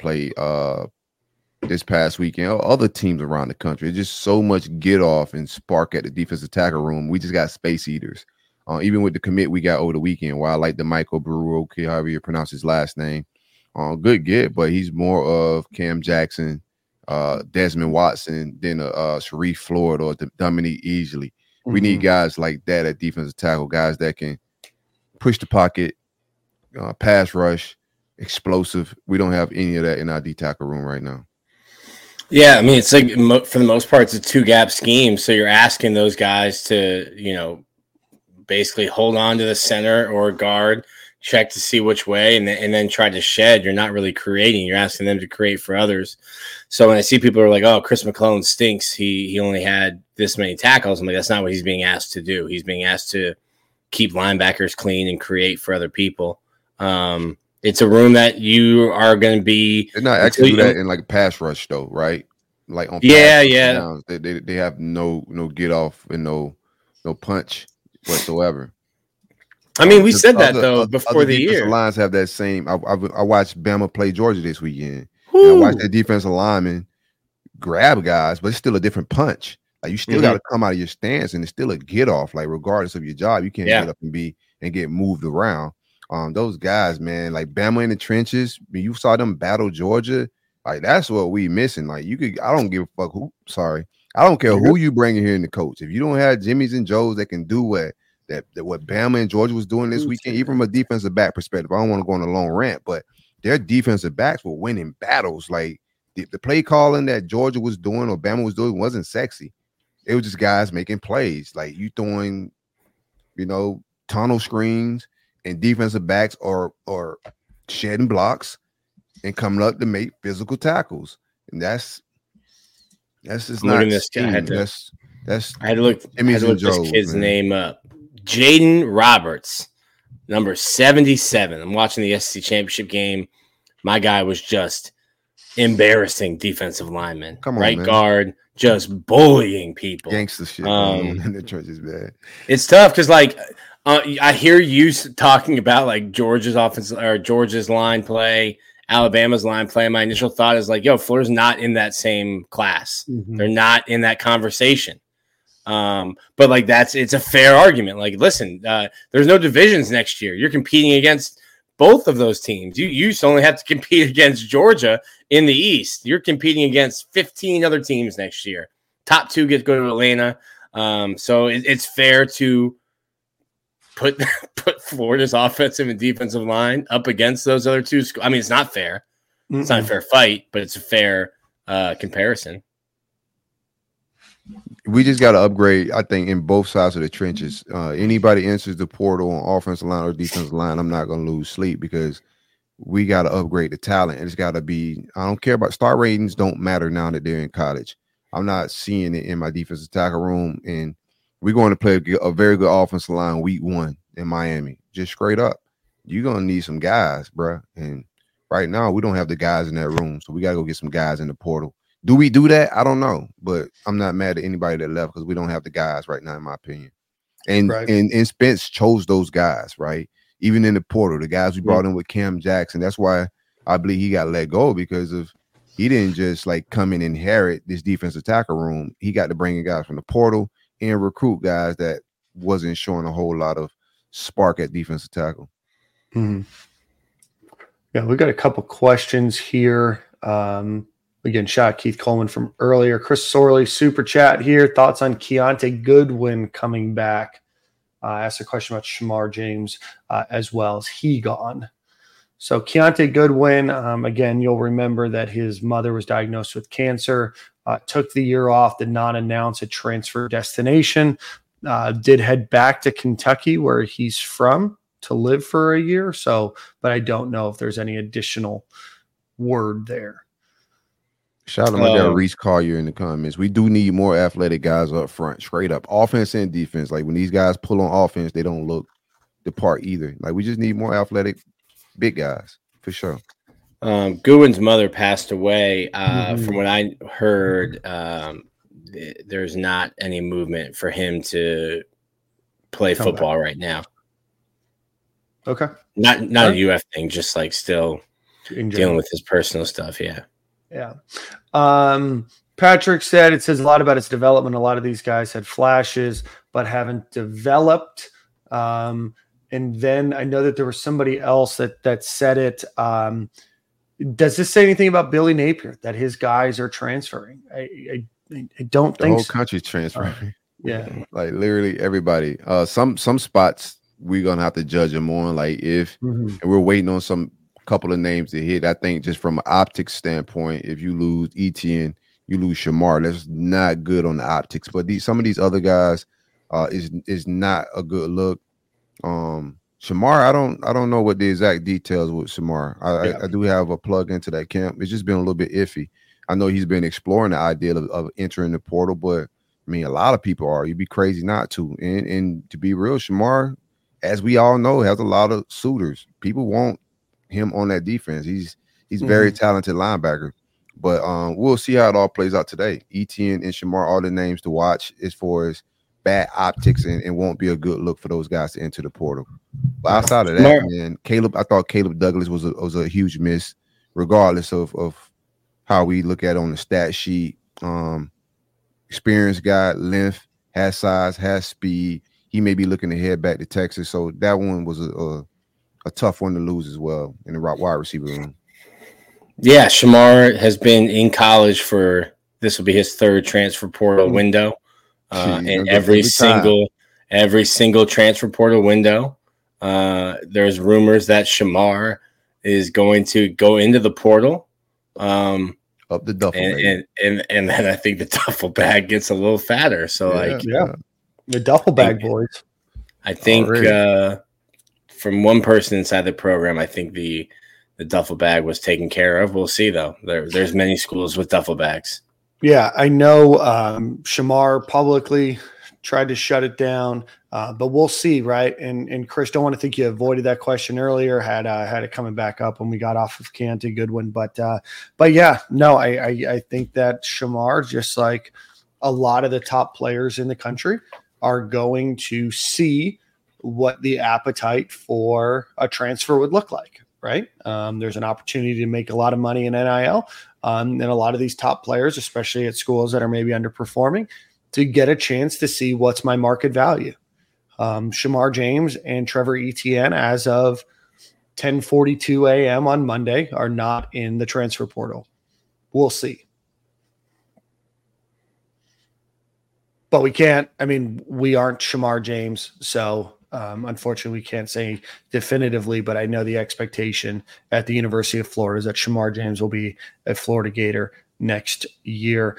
this past weekend, other teams around the country. It's just so much get off and spark at the defensive tackle room. We just got space eaters. Even with the commit we got over the weekend, while I like the Michael Brewer, however you pronounce his last name, good get, but he's more of Cam Jackson, Desmond Watson than Sharif Floyd or Dominique Easley. We need guys like that at defensive tackle, guys that can push the pocket, pass rush, explosive. We don't have any of that in our D tackle room right now. Yeah, I mean, it's like for the most part, it's a two-gap scheme. So you're asking those guys to, basically hold on to the center or guard, check to see which way, and then try to shed. You're not really creating. You're asking them to create for others. So when I see people are like, "Oh, Chris McClellan stinks. He only had this many tackles," I'm like, that's not what he's being asked to do. He's being asked to keep linebackers clean and create for other people. It's a room that you are going to be. They're not actually do that in like pass rush though, right? Like on downs, they have no get off and no punch whatsoever. I mean, we said that though before the year. Lines have that same. I watched Bama play Georgia this weekend. And I watched that defensive lineman grab guys, but it's still a different punch. Like you still got to come out of your stance, and it's still a get off. Like regardless of your job, you can't get up and get moved around. Those guys, man, like Bama in the trenches. When you saw them battle Georgia, like that's what we missing. Like I don't give a fuck who. Sorry, I don't care who you bring in here in the coach. If you don't have Jimmys and Joes that can do what Bama and Georgia was doing this weekend, even from a defensive back perspective, I don't want to go on a long rant, but their defensive backs were winning battles. Like the play calling that Georgia was doing or Bama was doing wasn't sexy. It was just guys making plays. Like you throwing, tunnel screens and defensive backs or shedding blocks and coming up to make physical tackles. And that's just not this guy. I had to look Joes, this kid's name up. Jaden Roberts, number 77. I'm watching the SEC championship game. My guy was just embarrassing defensive lineman. Come on, right man. Guard, just bullying people. Gangster shit in the trenches, man. It's tough because, I hear you talking about like Georgia's offense or Georgia's line play, Alabama's line play. My initial thought is like, Florida's not in that same class. They're not in that conversation. But like it's a fair argument. Like, listen, there's no divisions next year. You're competing against both of those teams. You used to only have to compete against Georgia in the East. You're competing against 15 other teams next year. Top two go to Atlanta. So it's fair to put Florida's offensive and defensive line up against those other two. I mean, it's not fair. It's not a fair fight, but it's a fair comparison. We just got to upgrade, I think, in both sides of the trenches. Anybody enters the portal on offensive line or defensive line, I'm not going to lose sleep because we got to upgrade the talent. It's got to be, I don't care about star ratings, don't matter now that they're in college. I'm not seeing it in my defensive tackle room, and we're going to play a very good offensive line week 1 in Miami. Just straight up. You're going to need some guys, bro. And right now, we don't have the guys in that room, so we got to go get some guys in the portal. Do we do that? I don't know, but I'm not mad at anybody that left because we don't have the guys right now, in my opinion. And and Spence chose those guys, right? Even in the portal, the guys we brought in with Cam Jackson. That's why I believe he got let go because he didn't just like come and inherit this defensive tackle room. He got to bring in guys from the portal and recruit guys that wasn't showing a whole lot of spark at defensive tackle. Yeah, we got a couple questions here. Again, shout out Keith Coleman from earlier. Chris Sorley, super chat here. Thoughts on Keontae Goodwin coming back? Asked a question about Shamar James as well. Is he gone? So Keontae Goodwin, again, you'll remember that his mother was diagnosed with cancer, took the year off, did not announce a transfer destination, did head back to Kentucky where he's from to live for a year. So, but I don't know if there's any additional word there. Shout out to my guy Reese Collier in the comments. We do need more athletic guys up front, straight up, offense and defense. Like when these guys pull on offense, they don't look the part either. Like we just need more athletic, big guys for sure. Goodwin's mother passed away. From what I heard, there's not any movement for him to play football right now. Okay, not a UF thing, just like still dealing with his personal stuff. Yeah. Yeah. Patrick said it says a lot about his development. A lot of these guys had flashes, but haven't developed. And then I know that there was somebody else that said it. Does this say anything about Billy Napier that his guys are transferring? I don't think the whole country's transferring. Yeah. Like literally everybody. Some spots we're gonna have to judge them on. Like if and we're waiting on some couple of names to hit. I think just from an optics standpoint, if you lose Etienne, you lose Shamar. That's not good on the optics. But some of these other guys is not a good look. Shamar, I don't know what the exact details with Shamar. I do have a plug into that camp. It's just been a little bit iffy. I know he's been exploring the idea of entering the portal, but I mean a lot of people are. You'd be crazy not to. And to be real, Shamar, as we all know, has a lot of suitors. People want him on that defense. He's very talented linebacker, but we'll see how it all plays out today. Etienne and Shamar are the names to watch as far as bad optics and won't be a good look for those guys to enter the portal. But outside of that, man, I thought Caleb Douglas was a huge miss, regardless of how we look at it on the stat sheet. Experienced guy, length, has size, has speed. He may be looking to head back to Texas, so that one was a tough one to lose as well in the wide receiver room. Yeah, Shamar has been in college this will be his third transfer portal window. And every single transfer portal window, there's rumors that Shamar is going to go into the portal. Up the duffel bag. And then I think the duffel bag gets a little fatter. So the duffel bag boys. I think from one person inside the program, I think the duffel bag was taken care of. We'll see, though. There's many schools with duffel bags. Yeah, I know Shamar publicly tried to shut it down, but we'll see, right? And Chris, don't want to think you avoided that question earlier. Had it coming back up when we got off of Keontae Goodwin, but yeah, no, I think that Shamar, just like a lot of the top players in the country, are going to see what the appetite for a transfer would look like, right? There's an opportunity to make a lot of money in NIL, and a lot of these top players, especially at schools that are maybe underperforming, to get a chance to see what's my market value. Shamar James and Trevor Etienne, as of 10:42 a.m. on Monday, are not in the transfer portal. We'll see. But we can't, we aren't Shamar James, so unfortunately we can't say definitively, but I know the expectation at the University of Florida is that Shamar James will be a Florida Gator next year.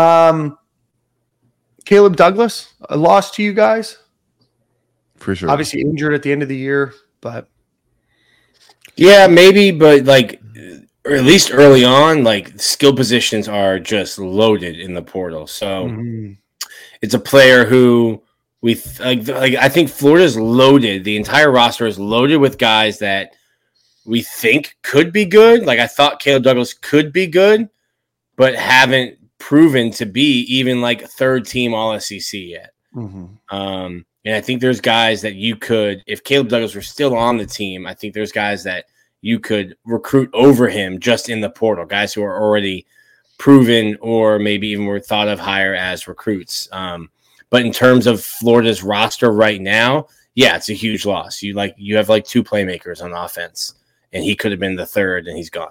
Caleb Douglas, a loss to you guys? For sure. Obviously injured at the end of the year, but. Yeah, maybe, but or at least early on, skill positions are just loaded in the portal. So it's a player who I think Florida's loaded. The entire roster is loaded with guys that we think could be good. I thought Caleb Douglas could be good, but haven't proven to be even third team All SEC yet. And I think there's guys that you could, if Caleb Douglas were still on the team, I think there's guys that you could recruit over him just in the portal, guys who are already proven or maybe even were thought of higher as recruits. But in terms of Florida's roster right now, yeah, it's a huge loss. You have two playmakers on offense, and he could have been the third, and he's gone.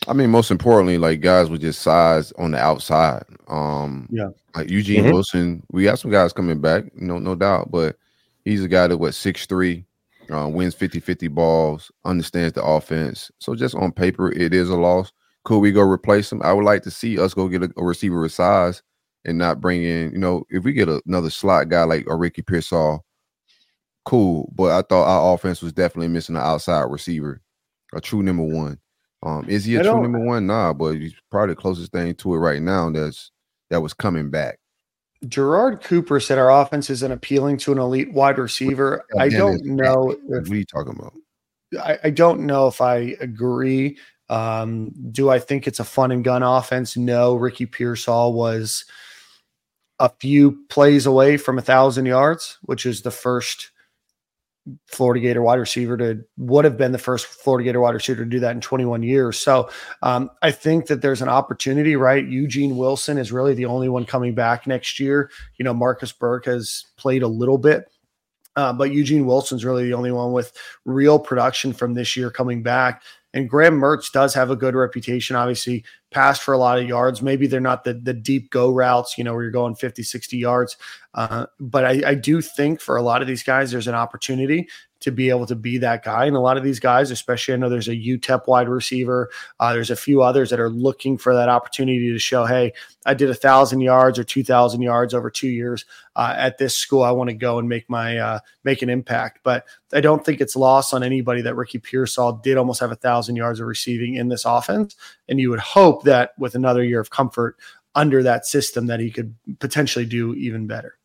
I mean, most importantly, like guys with just size on the outside. Like Eugene Wilson, we have some guys coming back, no doubt, but he's a guy that 6'3", wins 50-50 balls, understands the offense. So just on paper, it is a loss. Could we go replace him? I would like to see us go get a receiver with size and not bring in, if we get another slot guy like a Ricky Pearsall, cool. But I thought our offense was definitely missing an outside receiver, a true number one. Is he a true number one? Nah, but he's probably the closest thing to it right now that was coming back. Gerard Cooper said our offense isn't appealing to an elite wide receiver. I don't know. What are you talking about? I don't know if I agree. Do I think it's a fun and gun offense? No. Ricky Pearsall was a few plays away from 1,000 yards, which is the first Florida Gator wide receiver would have been the first Florida Gator wide receiver to do that in 21 years. So I think that there's an opportunity, right? Eugene Wilson is really the only one coming back next year. Marcus Burke has played a little bit, but Eugene Wilson's really the only one with real production from this year coming back. And Graham Mertz does have a good reputation, obviously passed for a lot of yards. Maybe they're not the deep go routes, where you're going 50, 60 yards. But I do think for a lot of these guys, there's an opportunity to be able to be that guy. And a lot of these guys, especially I know there's a UTEP wide receiver. There's a few others that are looking for that opportunity to show, hey, I did 1,000 yards or 2,000 yards over 2 years at this school. I want to go and make an impact. But I don't think it's lost on anybody that Ricky Pearsall did almost have 1,000 yards of receiving in this offense. And you would hope that with another year of comfort under that system that he could potentially do even better.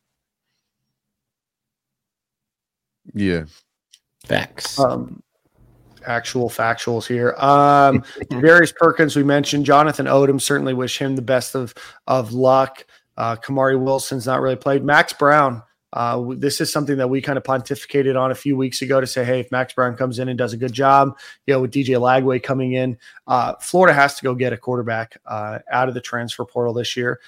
Yeah. Facts. Actual factuals here. Darius Perkins, we mentioned. Jonathan Odom, certainly wish him the best of luck. Kamari Wilson's not really played. Max Brown, this is something that we kind of pontificated on a few weeks ago to say, hey, if Max Brown comes in and does a good job, with DJ Lagway coming in, Florida has to go get a quarterback out of the transfer portal this year.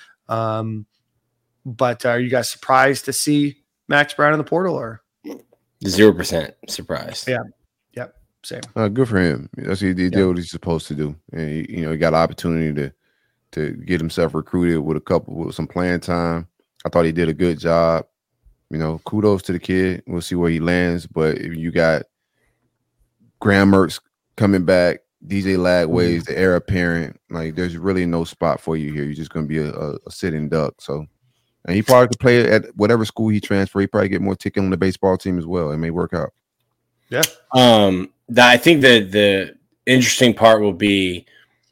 But are you guys surprised to see Max Brown in the portal or? 0% surprised. Yeah. Yep. Same. Good for him. He did what he's supposed to do. And he got an opportunity to get himself recruited with some playing time. I thought he did a good job. Kudos to the kid. We'll see where he lands. But if you got Graham Mertz coming back, DJ Lagway's the heir apparent, like there's really no spot for you here. You're just going to be a sitting duck. So. And he probably could play at whatever school he transferred. He probably get more ticket on the baseball team as well. It may work out. Yeah. I think the interesting part will be,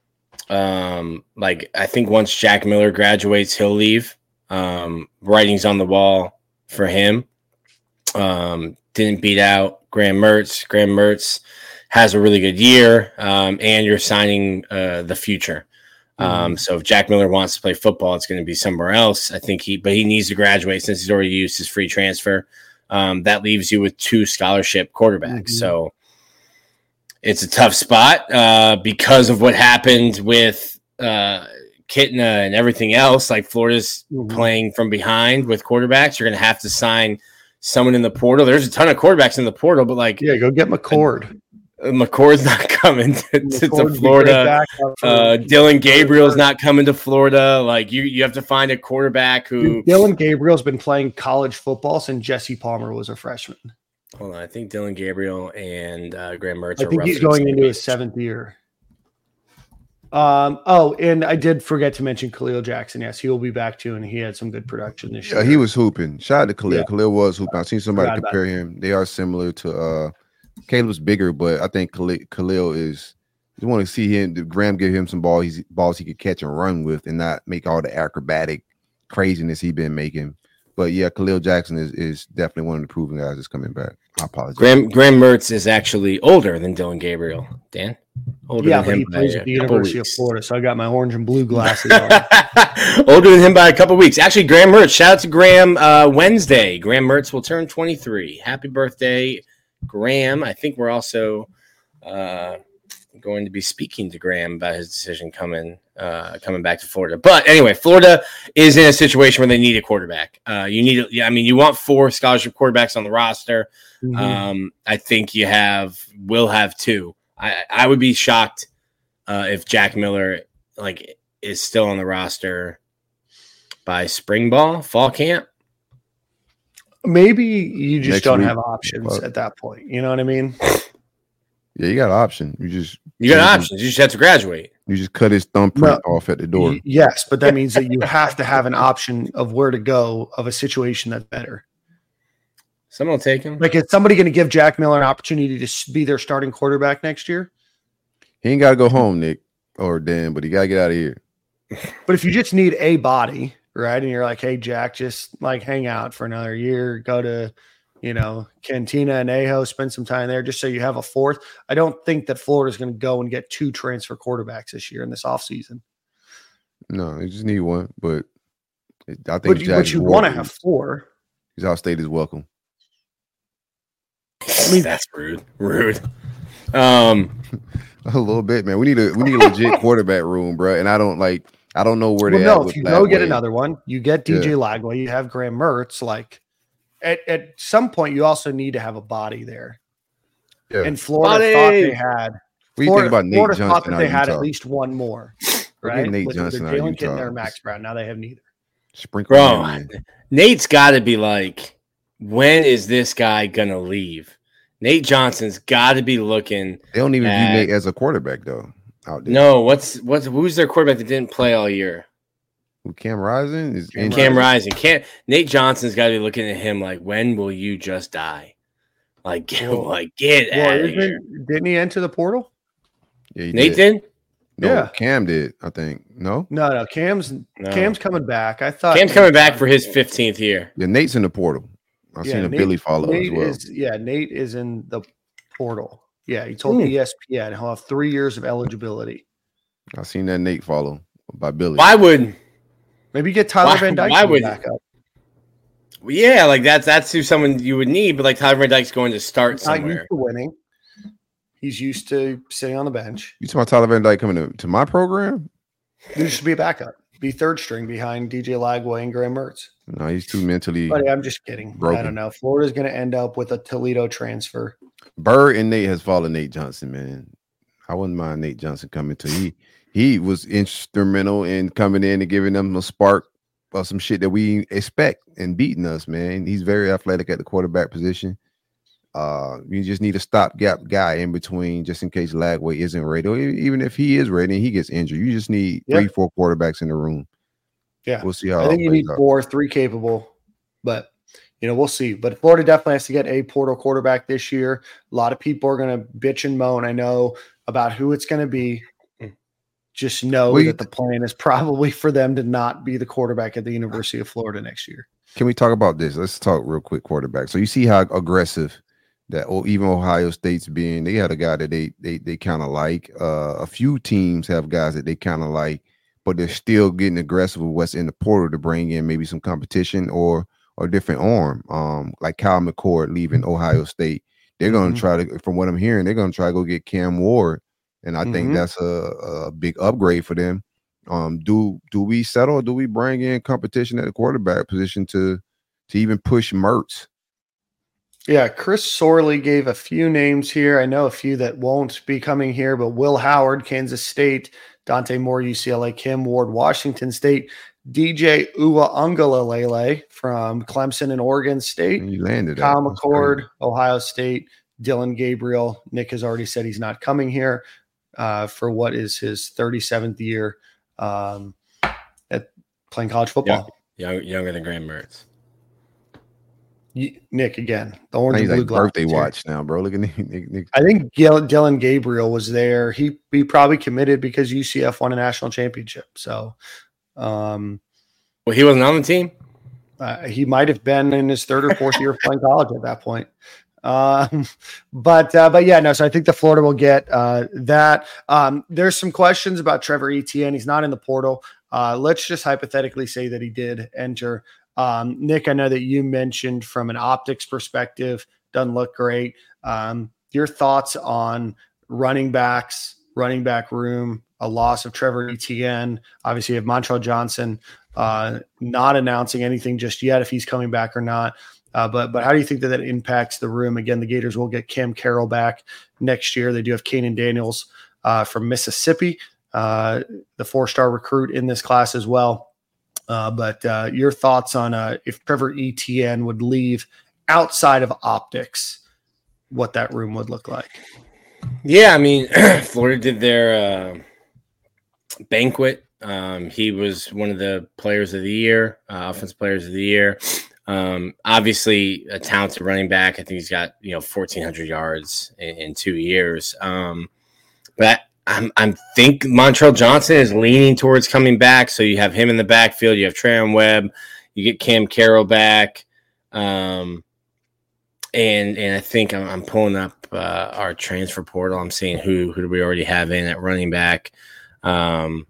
I think once Jack Miller graduates, he'll leave. Writing's on the wall for him. Didn't beat out Graham Mertz. Graham Mertz has a really good year, and you're signing the future. So if Jack Miller wants to play football, it's going to be somewhere else. I think he needs to graduate since he's already used his free transfer. That leaves you with 2 scholarship quarterbacks. So it's a tough spot because of what happened with Kitna and everything else. Like Florida's playing from behind with quarterbacks. You're going to have to sign someone in the portal. There's a ton of quarterbacks in the portal, but go get McCord. McCord's not coming to Florida. Dylan Gabriel's not coming to Florida. Like you have to find a quarterback who. Dylan Gabriel's been playing college football since Jesse Palmer was a freshman. Hold on, I think Dylan Gabriel and Graham Mertz. I think he's going into his 7th year. And I did forget to mention Khalil Jackson. Yes, he will be back too, and he had some good production this year. Yeah, he was hooping. Shout out to Khalil. Yeah. Khalil was hooping. I've seen somebody compare him. They are similar to. Caleb's bigger, but I think Khalil is. You want to see him. Graham give him some balls he could catch and run with, and not make all the acrobatic craziness he's been making. But yeah, Khalil Jackson is definitely one of the proven guys that's coming back. I apologize. Graham Mertz is actually older than Dylan Gabriel. Dan, older than him. He plays at the University of Florida, so I got my orange and blue glasses on. Older than him by a couple weeks. Actually, Graham Mertz. Shout out to Graham. Wednesday, Graham Mertz will turn 23. Happy birthday, Graham. I think we're also going to be speaking to Graham about his decision coming back to Florida. But anyway, Florida is in a situation where they need a quarterback. You want 4 scholarship quarterbacks on the roster. I think will have 2. I would be shocked if Jack Miller is still on the roster by spring ball, fall camp. Maybe you just don't have options options at that point. You know what I mean? Yeah, you got an option. You got options. You just have to graduate. You just cut his thumbprint off at the door. Yes, but that means that you have to have an option of where to go of a situation that's better. Someone will take him. Like, is somebody going to give Jack Miller an opportunity to be their starting quarterback next year? He ain't got to go home, Nick or Dan, but he got to get out of here. But if you just need a body, right, and you're like, hey, Jack, just hang out for another year, go to, Cantina and Ajo, spend some time there just so you have a fourth. I don't think that Florida's going to go and get 2 transfer quarterbacks this year in this offseason. No, you just need one, but I think but you want to have 4. He's outstayed his welcome. I mean, that's rude. A little bit, man. We need a legit quarterback room, bro. And I don't know where they at. If you go get another one, you get DJ Lagway, you have Graham Mertz. At some point, you also need to have a body there. Yeah. And Florida thought they had. What do you think about Nate Johnson? Thought that they had at least one more. Right? Nate Johnson out of Jalen Utah. Kitna or Max Brown. Now they have neither. Sprinkle. Nate's got to be like, when is this guy gonna leave? Nate Johnson's got to be looking. They don't even view Nate as a quarterback though. Out there. No, who's their quarterback that didn't play all year? Cam Rising Cam Rising. Nate Johnson's got to be looking at him like, when will you just die? Get out of here. Didn't he enter the portal? Yeah, Nate did. No, Cam did. I think no. Cam's coming back. I thought Cam's coming back for his 15th year. Yeah, Nate's in the portal. I've seen a Billy follow as well. Nate is in the portal. Yeah, he told ESPN he'll have 3 years of eligibility. I've seen that Nate follow by Billy. Why would maybe get Tyler Van Dyke back up? Well, yeah, that's who someone you would need, but Tyler Van Dyke's going to start somewhere. Not used to winning. He's used to sitting on the bench. You talking about Tyler Van Dyke coming to my program? He should be a backup. Be third string behind DJ Lagway and Graham Mertz. No, he's too mentally. Buddy, I'm just kidding. Broken. I don't know. Florida's going to end up with a Toledo transfer. Bird and Nate has followed Nate Johnson, man. I wouldn't mind Nate Johnson coming to. He was instrumental in coming in and giving them a spark of some shit that we expect and beating us, man. He's very athletic at the quarterback position. You just need a stopgap guy in between just in case Lagway isn't ready. Or even if he is ready and he gets injured, you just need 3-4 quarterbacks in the room. Yeah. We'll see how I think you need 4, 3 capable, but we'll see. But Florida definitely has to get a portal quarterback this year. A lot of people are going to bitch and moan, I know, about who it's going to be. Just know that the plan is probably for them to not be the quarterback at the University of Florida next year. Can we talk about this? Let's talk real quick quarterback. So you see how aggressive that even Ohio State's being. They had a guy that they kind of like. A few teams have guys that they kind of like, but they're still getting aggressive with what's in the portal to bring in maybe some competition or a different arm. Like Kyle McCord leaving Ohio State. They're going to try to, from what I'm hearing, they're going to try to go get Cam Ward. And I think that's a big upgrade for them. Do we settle or do we bring in competition at the quarterback position to even push Mertz? Yeah, Chris Sorley gave a few names here. I know a few that won't be coming here, but Will Howard, Kansas State, Dante Moore, UCLA, Kim Ward, Washington State, DJ Uiagalelei from Clemson and Oregon State, and you landed Kyle McCord, Ohio State, Dylan Gabriel. Nick has already said he's not coming here for what is his 37th year at playing college football. Younger than Graham Mertz. Nick, again, the orange and blue birthday watch now, bro. Look at Nick. I think Dylan Gabriel was there. He probably committed because UCF won a national championship. So, well, he wasn't on the team. He might have been in his 3rd or 4th year of playing college at that point. But yeah, no. So I think the Florida will get that. There's some questions about Trevor Etienne. He's not in the portal. Let's just hypothetically say that he did enter. Nick, I know that you mentioned from an optics perspective, doesn't look great. Your thoughts on running back room, a loss of Trevor Etienne. Obviously, you have Montrell Johnson not announcing anything just yet if he's coming back or not. But how do you think that impacts the room? Again, the Gators will get Cam Carroll back next year. They do have Kanan Daniels from Mississippi, the 4-star recruit in this class as well. But your thoughts on if Trevor Etienne would leave outside of optics, what that room would look like? Yeah, I mean, Florida did their banquet. He was one of the players of the year, offensive players of the year. Obviously a talented running back. I think he's got 1,400 yards in 2 years. But I think Montrell Johnson is leaning towards coming back. So you have him in the backfield. You have Trayon Webb. You get Cam Carroll back. And I think I'm pulling up our transfer portal. I'm seeing who do we already have in at running back. Not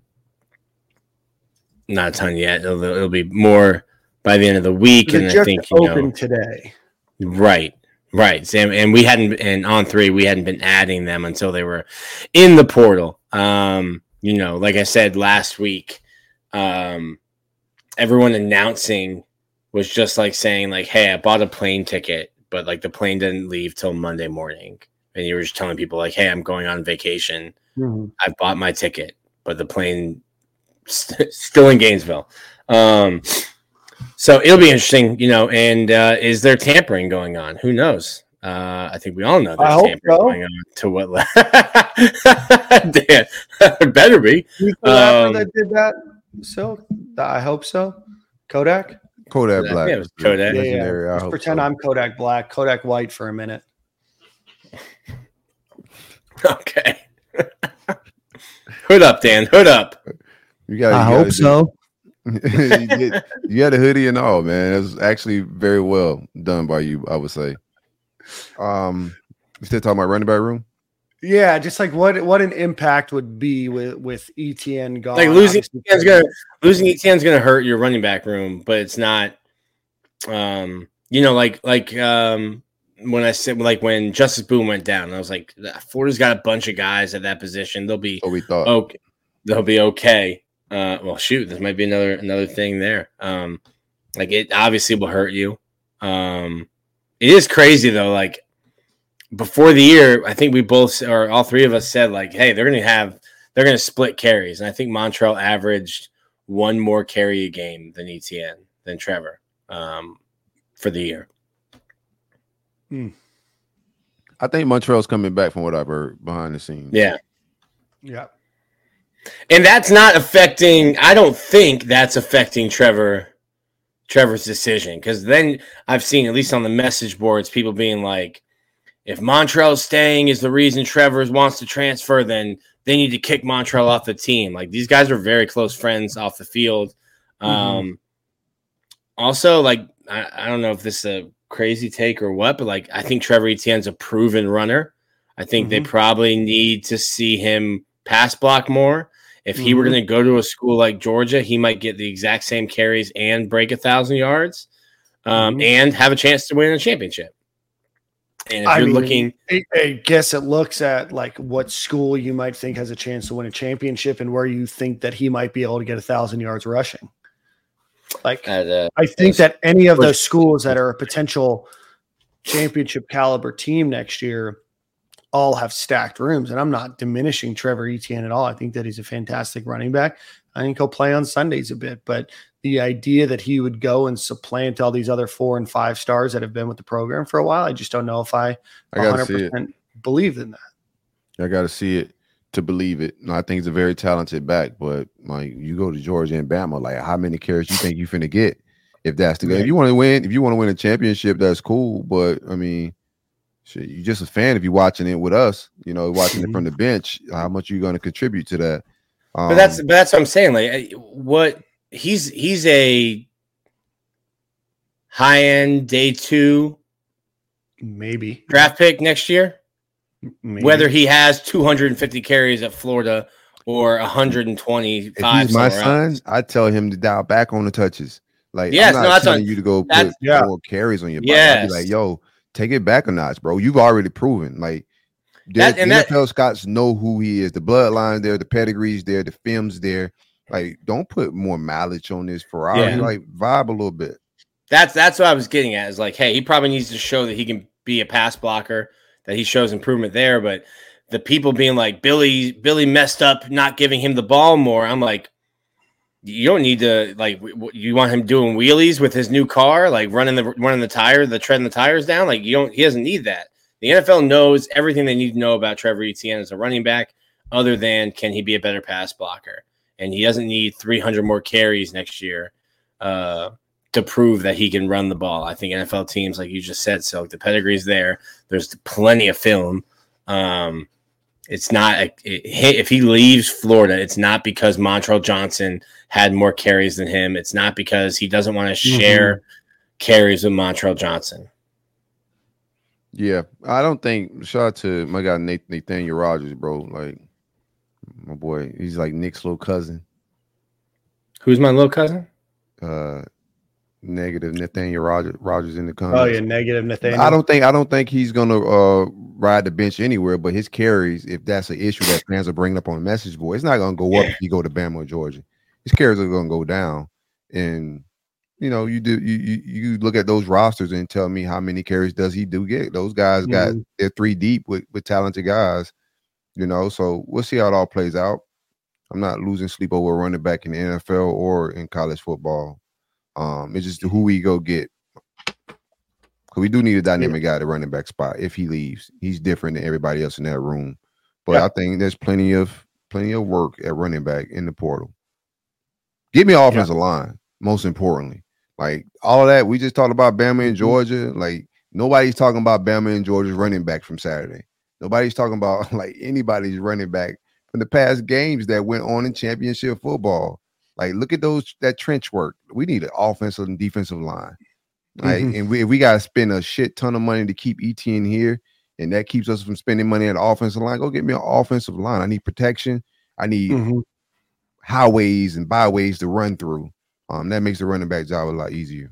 a ton yet. It'll be more by the end of the week. And I think open today. Right. And we hadn't, and on 3, we hadn't been adding them until they were in the portal. Like I said last week, everyone announcing was just like saying like, hey, I bought a plane ticket, but like the plane didn't leave till Monday morning. And you were just telling people like, hey, I'm going on vacation. Mm-hmm. I bought my ticket, but the plane still in Gainesville. So it'll be interesting, and is there tampering going on? Who knows? I think we all know there's tampering going on. To what level? Dan, it better be. That did that? So I hope so. Kodak Black. Yeah, it was Kodak. Yeah. Just pretend I'm Kodak Black, Kodak White for a minute. Okay. Hood up, Dan. Hood up. I hope so. You had a hoodie and all, man. It was actually very well done by you, I would say. You still talking about running back room? Yeah, just like what an impact would be with Etienne gone. Like losing Etienne's gonna hurt your running back room, but it's not. When I said when Justice Boone went down, I was like, Florida's got a bunch of guys at that position. They'll be okay. They'll be okay. Well, shoot, this might be another thing there. Like it obviously will hurt you. It is crazy though. Like before the year, I think we both or all three of us said like, hey, they're gonna split carries, and I think Montrell averaged one more carry a game than Etienne than Trevor for the year. I think Montrell's coming back from what I've heard behind the scenes. Yeah. And that's not affecting. I don't think that's affecting Trevor's decision, because then I've seen, at least on the message boards, people being like, if Montrell's staying is the reason Trevor wants to transfer, then they need to kick Montrell off the team. Like these guys are very close friends off the field. Also, like I don't know if this is a crazy take or what, but like I think Trevor Etienne's a proven runner. I think they probably need to see him pass block more. If he were going to go to a school like Georgia, he might get the exact same carries and break 1,000 yards and have a chance to win a championship. And if you're looking, I guess it looks at like what school you might think has a chance to win a championship and where you think that he might be able to get 1,000 yards rushing. Like I think that any of those schools that are a potential championship caliber team next year all have stacked rooms, and I'm not diminishing Trevor Etienne at all. I think that he's a fantastic running back. I think he'll play on Sundays a bit, but the idea that he would go and supplant all these other 4 and 5 stars that have been with the program for a while, I just don't know if I 100% believe in that. I got to see it to believe it. No, I think he's a very talented back, but like you go to Georgia and Bama, like how many carries you think you're finna get if that's the game? If you want to win a championship, that's cool. But I mean, shit, you're just a fan if you're watching it with us, watching it from the bench. How much are you going to contribute to that? But that's what I'm saying. Like, what he's a high end day 2, maybe draft pick next year. Maybe. Whether he has 250 carries at Florida or 125. If he's my son, I tell him to dial back on the touches. Like, yes, I'm not telling you to go put more carries on your body. I'd be like, yo, take it back a notch, bro. You've already proven. Like, the NFL scouts know who he is. The bloodline's there, the pedigree's there, the film's there. Like, don't put more mileage on this Ferrari. Yeah. Like, vibe a little bit. That's what I was getting at. Is like, hey, he probably needs to show that he can be a pass blocker, that he shows improvement there. But the people being like, Billy messed up not giving him the ball more. I'm like, you don't need to, like, you want him doing wheelies with his new car, like treading the tires down. Like, he doesn't need that. The NFL knows everything they need to know about Trevor Etienne as a running back, other than can he be a better pass blocker? And he doesn't need 300 more carries next year to prove that he can run the ball. I think NFL teams, like you just said, so the pedigree's there. There's plenty of film. It's not if he leaves Florida, it's not because Montrell Johnson had more carries than him. It's not because he doesn't want to share carries with Montrell Johnson. Yeah, I don't think. Shout out to my guy Nathaniel Rogers, bro. Like, my boy, he's like Nick's little cousin. Who's my little cousin? Negative Nathaniel Rogers in the comments. Oh yeah, negative Nathaniel. I don't think he's gonna ride the bench anywhere. But his carries, if that's an issue that fans are bringing up on the message board, it's not gonna go up if you go to Bama or Georgia. His carries are gonna go down, and you know you look at those rosters and tell me how many carries does he get? Those guys they're 3 deep with talented guys, you know. So we'll see how it all plays out. I'm not losing sleep over a running back in the NFL or in college football. It's just who we go get. Because we do need a dynamic guy at the running back spot. If he leaves, he's different than everybody else in that room. But I think there's plenty of work at running back in the portal. Give me an offensive line, most importantly. Like all of that, we just talked about Bama and Georgia. Like nobody's talking about Bama and Georgia's running back from Saturday. Nobody's talking about like anybody's running back from the past games that went on in championship football. Like, look at that trench work. We need an offensive and defensive line. Right? And we got to spend a shit ton of money to keep Etienne here, and that keeps us from spending money on the offensive line. Go get me an offensive line. I need protection. I need highways and byways to run through. That makes the running back job a lot easier.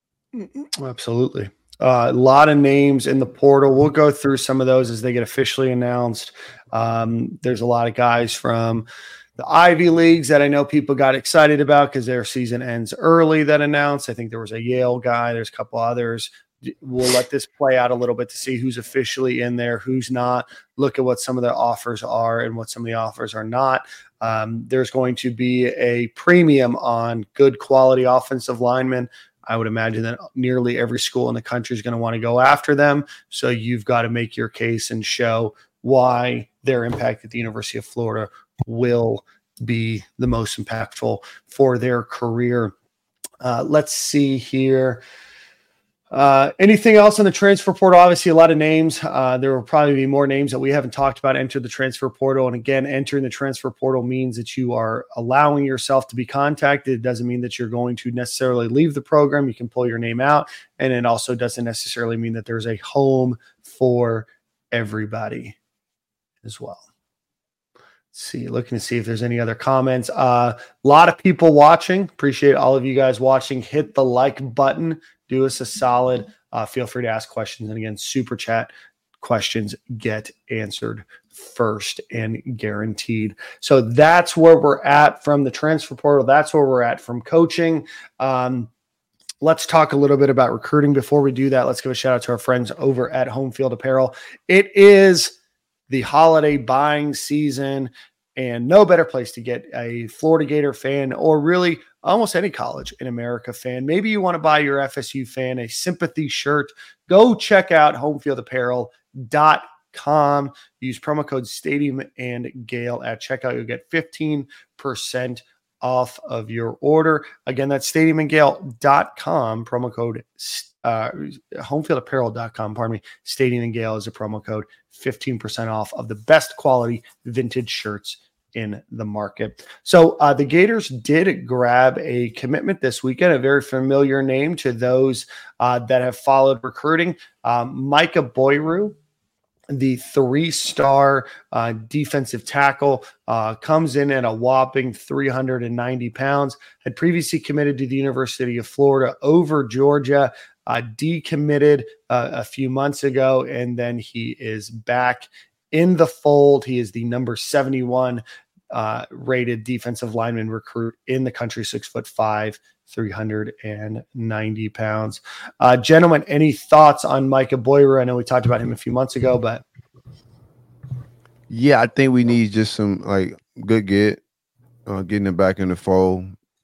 Absolutely. A lot of names in the portal. We'll go through some of those as they get officially announced. There's a lot of guys from the Ivy Leagues that I know people got excited about because their season ends early that announced. I think there was a Yale guy. There's a couple others. We'll let this play out a little bit to see who's officially in there, who's not. Look at what some of the offers are and what some of the offers are not. There's going to be a premium on good quality offensive linemen. I would imagine that nearly every school in the country is going to want to go after them. So you've got to make your case and show why their impact at the University of Florida will be the most impactful for their career. Let's see here. Anything else on the transfer portal? Obviously, a lot of names. There will probably be more names that we haven't talked about enter the transfer portal. And again, entering the transfer portal means that you are allowing yourself to be contacted. It doesn't mean that you're going to necessarily leave the program. You can pull your name out. And it also doesn't necessarily mean that there's a home for everybody as well. Looking to see if there's any other comments. A lot of people watching. Appreciate all of you guys watching. Hit the like button. Do us a solid. Feel free to ask questions. And again, super chat questions get answered first and guaranteed. So that's where we're at from the transfer portal. That's where we're at from coaching. Let's talk a little bit about recruiting. Before we do that, let's give a shout out to our friends over at Home Field Apparel. It is the holiday buying season, and no better place to get a Florida Gator fan, or really almost any college in America fan. Maybe you want to buy your FSU fan a sympathy shirt. Go check out homefieldapparel.com. Use promo code Stadium and Gale at checkout. You'll get 15% off of your order. Again, that's stadiumandgale.com, promo code homefieldapparel.com, pardon me. Stadium and Gale is a promo code, 15% off of the best quality vintage shirts in the market. So the Gators did grab a commitment this weekend, a very familiar name to those that have followed recruiting. Micah Boyru, the 3-star defensive tackle, comes in at a whopping 390 pounds, had previously committed to the University of Florida over Georgia, decommitted a few months ago, and then he is back in the fold. He is the number 71 rated defensive lineman recruit in the country, 6'5", 390 pounds. Gentlemen, any thoughts on Micah Boyru? I know we talked about him a few months ago, but Yeah, I think we need just some like good getting him back in the fold.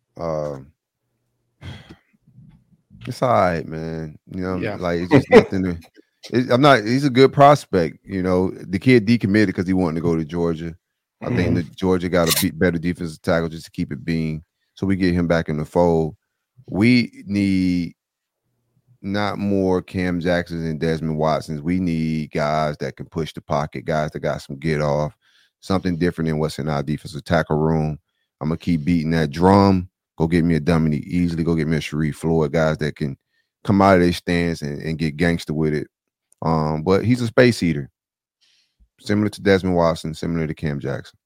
It's all right, man. Yeah. Like it's just nothing to. I'm not. He's a good prospect. The kid decommitted because he wanted to go to Georgia. I think that Georgia got a better defensive tackle just to keep it being. So we get him back in the fold. We need not more Cam Jacksons and Desmond Watsons. We need guys that can push the pocket, guys that got some get off, something different than what's in our defensive tackle room. I'm gonna keep beating that drum. Go get me a Dominique Easley. Go get me a Sharif Floyd. Guys that can come out of their stance and get gangster with it. But he's a space eater, similar to Desmond Watson, similar to Cam Jackson.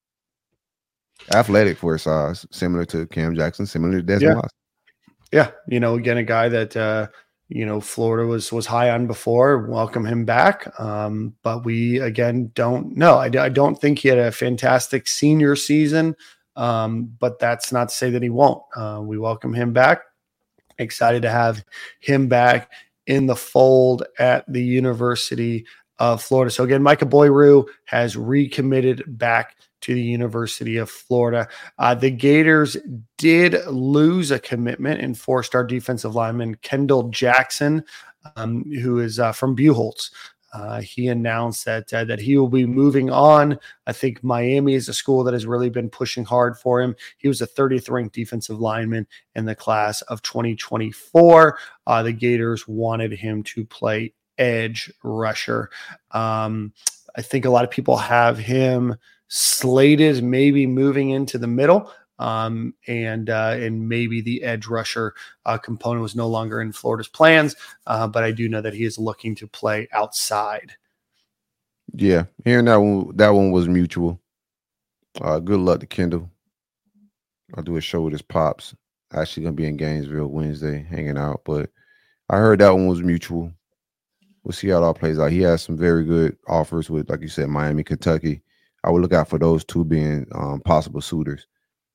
Athletic for his size, similar to Cam Jackson, similar to Desmond Watson. Yeah, again, a guy that Florida was high on before. Welcome him back, but we again don't know. I don't think he had a fantastic senior season, but that's not to say that he won't. We welcome him back. Excited to have him back in the fold at the University of Florida. So again, Micah Boyru has recommitted back to the University of Florida. The Gators did lose a commitment in 4-star defensive lineman Kendall Jackson, who is from Buchholz. He announced that he will be moving on. I think Miami is a school that has really been pushing hard for him. He was a 30th ranked defensive lineman in the class of 2024. The Gators wanted him to play edge rusher. I think a lot of people have him slated maybe moving into the middle. And maybe the edge rusher component was no longer in Florida's plans, but I do know that he is looking to play outside. Yeah, hearing that one was mutual. Good luck to Kendall. I'll do a show with his pops. Actually gonna be in Gainesville Wednesday, hanging out. But I heard that one was mutual. We'll see how it all plays out. He has some very good offers with, like you said, Miami, Kentucky. I would look out for those two being possible suitors.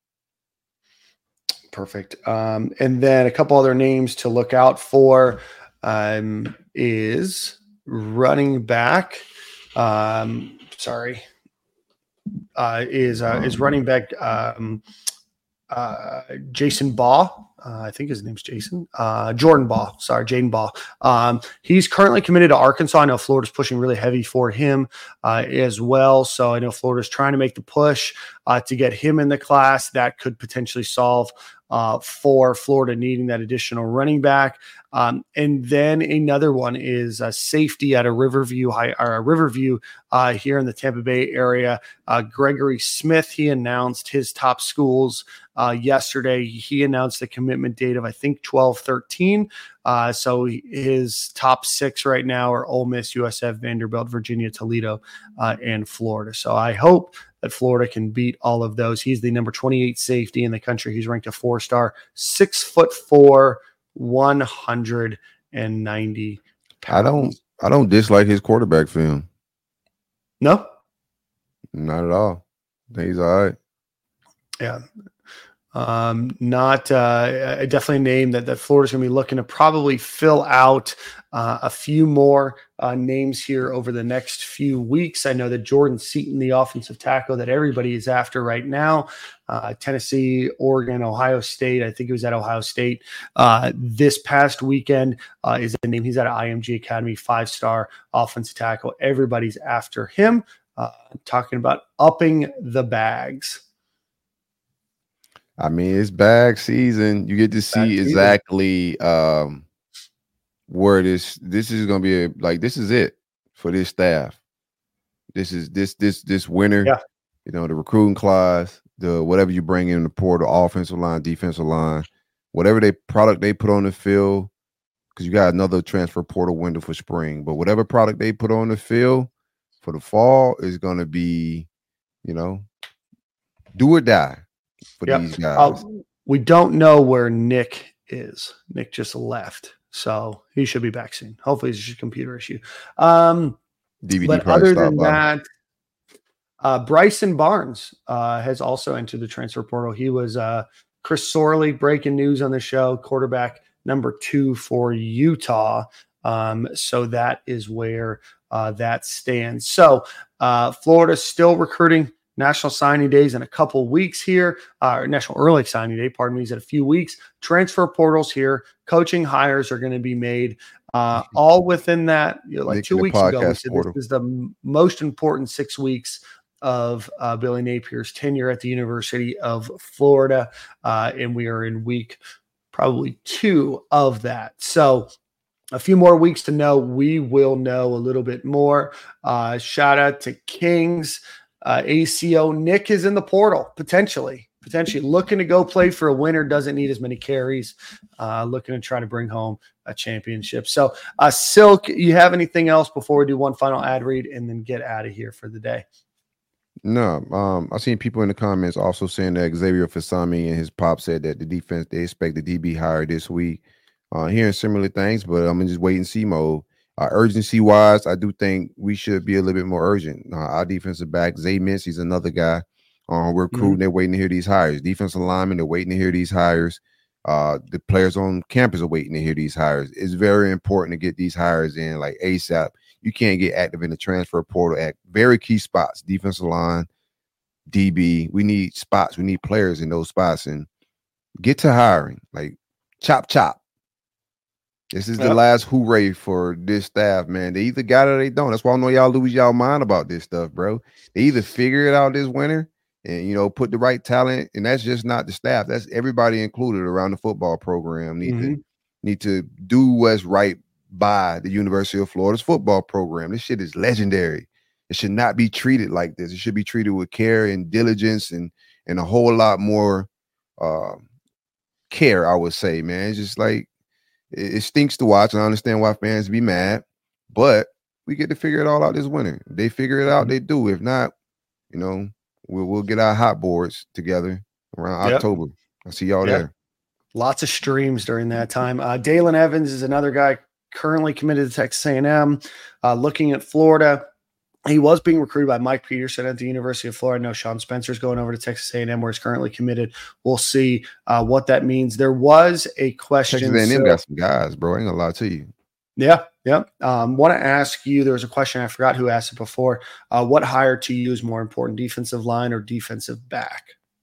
Perfect. And then a couple other names to look out for is running back. Is running back Jason Baugh. I think his name's Jason. Jordan Baugh. Sorry, Jaden Baugh. He's currently committed to Arkansas. I know Florida's pushing really heavy for him as well. So I know Florida's trying to make the push to get him in the class. That could potentially solve for Florida needing that additional running back. And then another one is a safety at a Riverview here in the Tampa Bay area. Gregory Smith, he announced his top schools yesterday. He announced the commitment date of, I think, 12/13. So his top 6 right now are Ole Miss, USF, Vanderbilt, Virginia, Toledo, and Florida. So I hope that Florida can beat all of those. He's the number 28 safety in the country. He's ranked a 4-star, 6'4", 190 pounds. I don't dislike his quarterback film. No? Not at all. I think he's all right. Yeah. Definitely a name that Florida's going to be looking to probably fill out a few more names here over the next few weeks. I know that Jordan Seaton, the offensive tackle that everybody is after right now, Tennessee, Oregon, Ohio State. I think he was at Ohio State this past weekend is the name. He's at IMG Academy, 5-star offensive tackle. Everybody's after him. Talking about upping the bags. I mean, it's bag season. You get to see exactly where this is going to be. This is it for this staff. This is this winter. Yeah. The recruiting class, the whatever you bring in the portal, offensive line, defensive line, whatever product they put on the field, because you got another transfer portal window for spring. But whatever product they put on the field for the fall is going to be, do or die. For these guys. We don't know where Nick is. Nick just left, so he should be back soon. Hopefully, it's just a computer issue. DVD but other than that, Bryson Barnes has also entered the transfer portal. He was Chris Sorley breaking news on the show, quarterback number 2 for Utah. So that is where that stands. So Florida's still recruiting. National Signing Days in a couple weeks here. National Early Signing Day, pardon me, is in a few weeks. Transfer portals here. Coaching hires are going to be made. All within that, like 2 weeks ago, we said this is the most important 6 weeks of Billy Napier's tenure at the University of Florida. And we are in week probably 2 of that. So a few more weeks to know. We will know a little bit more. Shout out to Kings. ACO Nick is in the portal, potentially looking to go play for a winner, doesn't need as many carries, looking to try to bring home a championship. So Silk, you have anything else before we do one final ad read and then get out of here for the day? No, I've seen people in the comments also saying that Xavier Fasami and his pop said that the defense, they expect the DB hire this week. Hearing similar things, but I'm just wait and see mode. Urgency wise, I do think we should be a little bit more urgent. Our defensive back, Zay Mintz, he's another guy. We're recruiting, they're waiting to hear these hires. Defensive linemen, they're waiting to hear these hires. The players on campus are waiting to hear these hires. It's very important to get these hires in like ASAP. You can't get active in the transfer portal at very key spots, defensive line, DB. We need spots. We need players in those spots, and get to hiring. Like chop. This is the last hooray for this staff, man. They either got it or they don't. That's why I know y'all lose y'all mind about this stuff, bro. They either figure it out this winter and, put the right talent, and that's just not the staff. That's everybody included around the football program need to do what's right by the University of Florida's football program. This shit is legendary. It should not be treated like this. It should be treated with care and diligence and a whole lot more care, I would say, man. It's just like, it stinks to watch, and I understand why fans be mad, but we get to figure it all out this winter. If they figure it out, they do. If not, we'll get our hot boards together around October. I'll see y'all there. Lots of streams during that time. Dalen Evans is another guy currently committed to Texas A&M. Looking at Florida, he was being recruited by Mike Peterson at the University of Florida. I know Sean Spencer's going over to Texas A&M where he's currently committed. We'll see what that means. There was a question. Texas A&M got some guys, bro. I ain't gonna lie to you. Yeah. Want to ask you, there was a question, I forgot who asked it before. What hire to you is more important, defensive line or defensive back?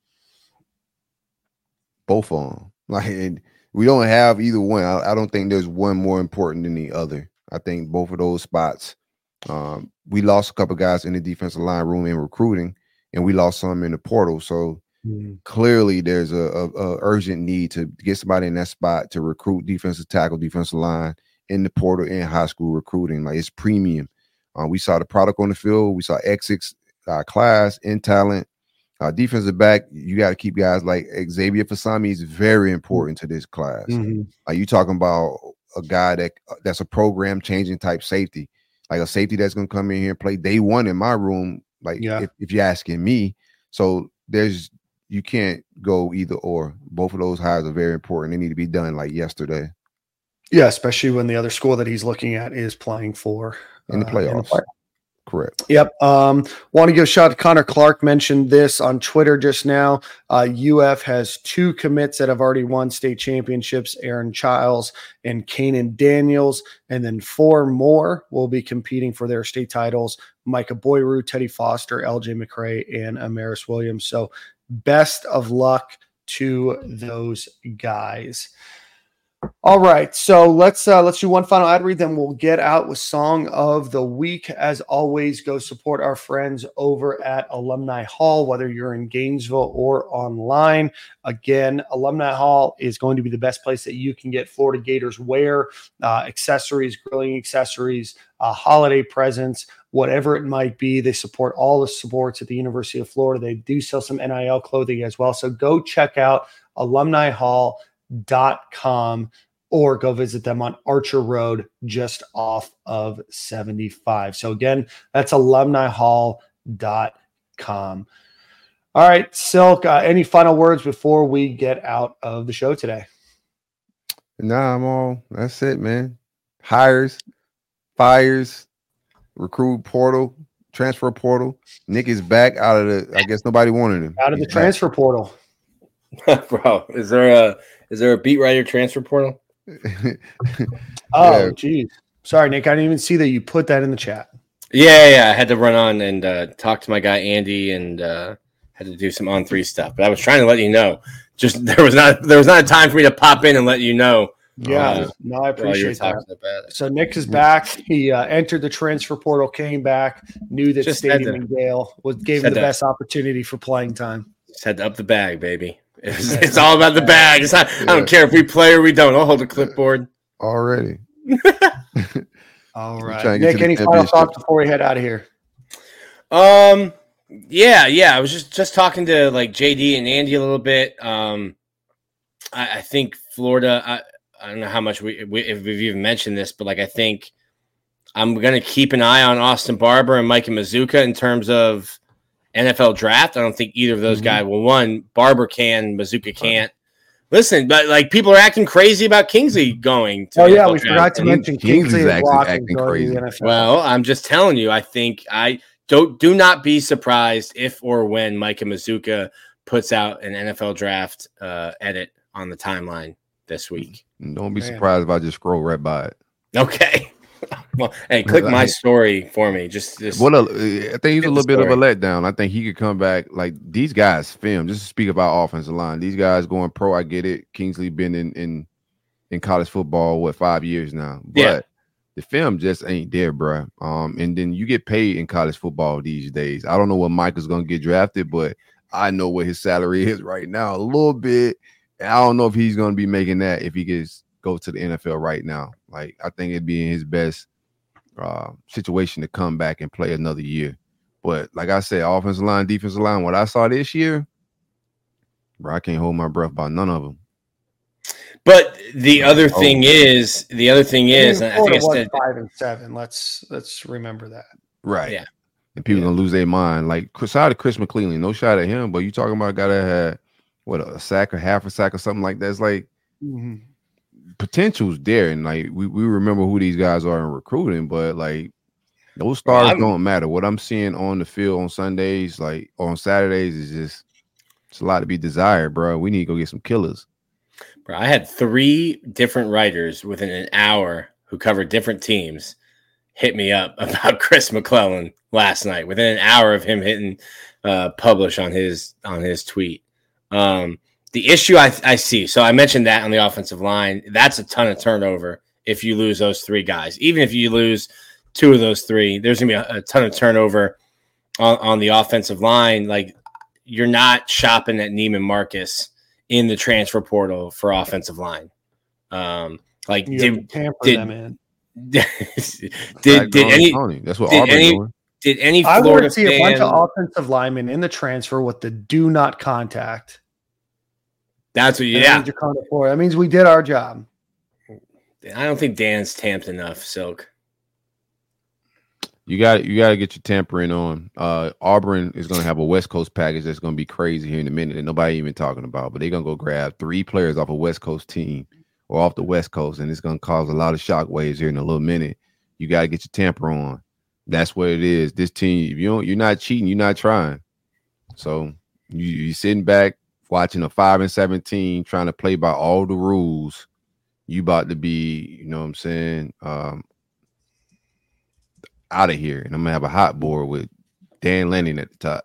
Both of them. Like, we don't have either one. I don't think there's one more important than the other. I think both of those spots. We lost a couple guys in the defensive line room in recruiting, and we lost some in the portal. So clearly there's a urgent need to get somebody in that spot to recruit defensive tackle, defensive line in the portal in high school recruiting. Like, it's premium. We saw the product on the field. We saw exits, class, in talent. Defensive back, you got to keep guys like Xavier Fasami is very important to this class. Like, you talking about a guy that's a program changing type safety. Like a safety that's going to come in here and play day one in my room, like if you're asking me. So you can't go either or. Both of those hires are very important. They need to be done like yesterday. Yeah, especially when the other school that he's looking at is playing for in the playoffs. Correct. Yep. Want to give a shout out to Connor Clark. Mentioned this on Twitter just now. UF has 2 commits that have already won state championships, Aaron Childs and Kanan Daniels, and then 4 more will be competing for their state titles, Micah Boyru, Teddy Foster, LJ McRae, and Amaris Williams. So best of luck to those guys. All right, so let's do one final ad read, then we'll get out with Song of the Week. As always, go support our friends over at Alumni Hall, whether you're in Gainesville or online. Again, Alumni Hall is going to be the best place that you can get Florida Gators wear, accessories, grilling accessories, holiday presents, whatever it might be. They support all the sports at the University of Florida. They do sell some NIL clothing as well. So go check out alumnihall.com or go visit them on Archer Road just off of 75. So again, that's alumnihall.com. All right, Silk, any final words before we get out of the show today? Nah, that's it, man. Hires, fires, recruit portal, transfer portal. Nick is back out of the, I guess nobody wanted him. Out of the transfer portal. Bro, is there a beat writer transfer portal? Oh, geez. Sorry, Nick. I didn't even see that you put that in the chat. Yeah. I had to run on and talk to my guy Andy and had to do some on-3 stuff. But I was trying to let you know. Just there was not a time for me to pop in and let you know. Yeah, no, I appreciate that. So Nick is back. He entered the transfer portal, came back, knew that Just Stadium and Gale gave him the best opportunity for playing time. Just had to up the bag, baby. It's all about the bag. I don't care if we play or we don't. I'll hold the clipboard. Already. All right. Nick, any final thoughts before we head out of here? Yeah. I was just talking to like JD and Andy a little bit. I think Florida. I don't know how much if we've even mentioned this, but like I think I'm gonna keep an eye on Austin Barber and Micah Mazuka in terms of NFL draft. I don't think either of those guys will. One, Barber can, Mazuka can't. Listen, but like people are acting crazy about Kingsley going. To NFL we forgot to mention Kingsley's acting crazy. Well, I'm just telling you. I think do not be surprised if or when Micah Mazuka puts out an NFL draft edit on the timeline this week. Don't be surprised if I just scroll right by it. Okay. Well, hey, click my story for me. Just I think he's a little bit of a letdown. I think he could come back. Like these guys film, just to speak about offensive line. These guys going pro, I get it. Kingsley been in college football, 5 years now. But the film just ain't there, bro. And then you get paid in college football these days. I don't know what Mike is gonna get drafted, but I know what his salary is right now a little bit. I don't know if he's going to be making that if he go to the NFL right now. Like, I think it'd be in his best situation to come back and play another year. But like I said, offensive line, defensive line, what I saw this year, bro, I can't hold my breath about none of them. But the other thing is, and I think I said 5-7. Let's remember that. Right. Yeah. And people gonna lose their mind. Like, shout out to Chris McClellan. No shot at him, but you talking about a guy that had a sack or half a sack or something like that. It's like potential's there, and like we remember who these guys are in recruiting, but like those stars don't matter. What I'm seeing on the field on Sundays, like on Saturdays, is just it's a lot to be desired, bro. We need to go get some killers. Bro, I had 3 different writers within an hour who covered different teams hit me up about Chris McClellan last night. Within an hour of him hitting publish on his tweet. The issue I see, so I mentioned that on the offensive line, that's a ton of turnover if you lose those 3 guys. Even if you lose 2 of those 3, there's going to be a ton of turnover on the offensive line. Like, you're not shopping at Neiman Marcus in the transfer portal for offensive line. Like, did any Tony. That's what Auburn doing. Did any Florida I would see a bunch of offensive linemen in the transfer with the do not contact? That's what that means we did our job. I don't think Dan's tamped enough, Silk. You got to get your tampering on. Auburn is going to have a West Coast package that's going to be crazy here in a minute that nobody even talking about. But they're going to go grab 3 players off a West Coast team or off the West Coast, and it's going to cause a lot of shockwaves here in a little minute. You got to get your tamper on. That's what it is. This team, if you're not cheating, you're not trying. So you're sitting back watching a 5-17, trying to play by all the rules. You about to be, you know what I'm saying, out of here. And I'm gonna have a hot board with Dan Lanning at the top.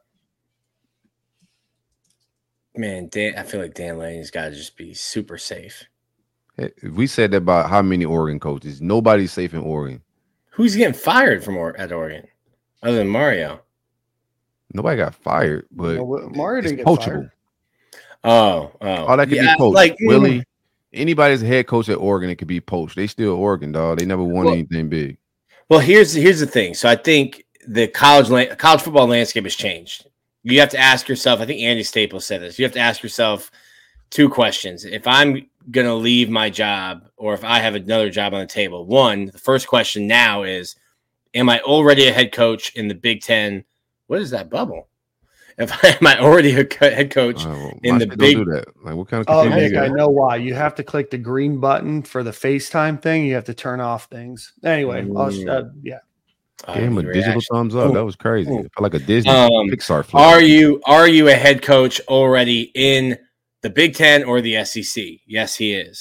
Man, I feel like Dan Lanning's got to just be super safe. Hey, we said that about how many Oregon coaches. Nobody's safe in Oregon. Who's getting fired from at Oregon other than Mario? Nobody got fired, but Mario didn't get coachable. Fired. Oh, that could be poached. Like Willie, anybody's a head coach at Oregon, it could be poached. They still Oregon, dog. They never won anything big. Well, here's the thing. So I think the college football landscape has changed. You have to ask yourself. I think Andy Staples said this. You have to ask yourself 2 questions. If I'm going to leave my job or if I have another job on the table, the first question now is, am I already a head coach in the Big Ten? What is that bubble? Am I already a head coach in the Big Ten? Like, what kind of Nick, I know why. You have to click the green button for the FaceTime thing. You have to turn off things. Anyway, yeah. Gave him a digital thumbs up. That was crazy. It felt like a Disney Pixar film. Are you a head coach already in the Big Ten or the SEC? Yes, he is.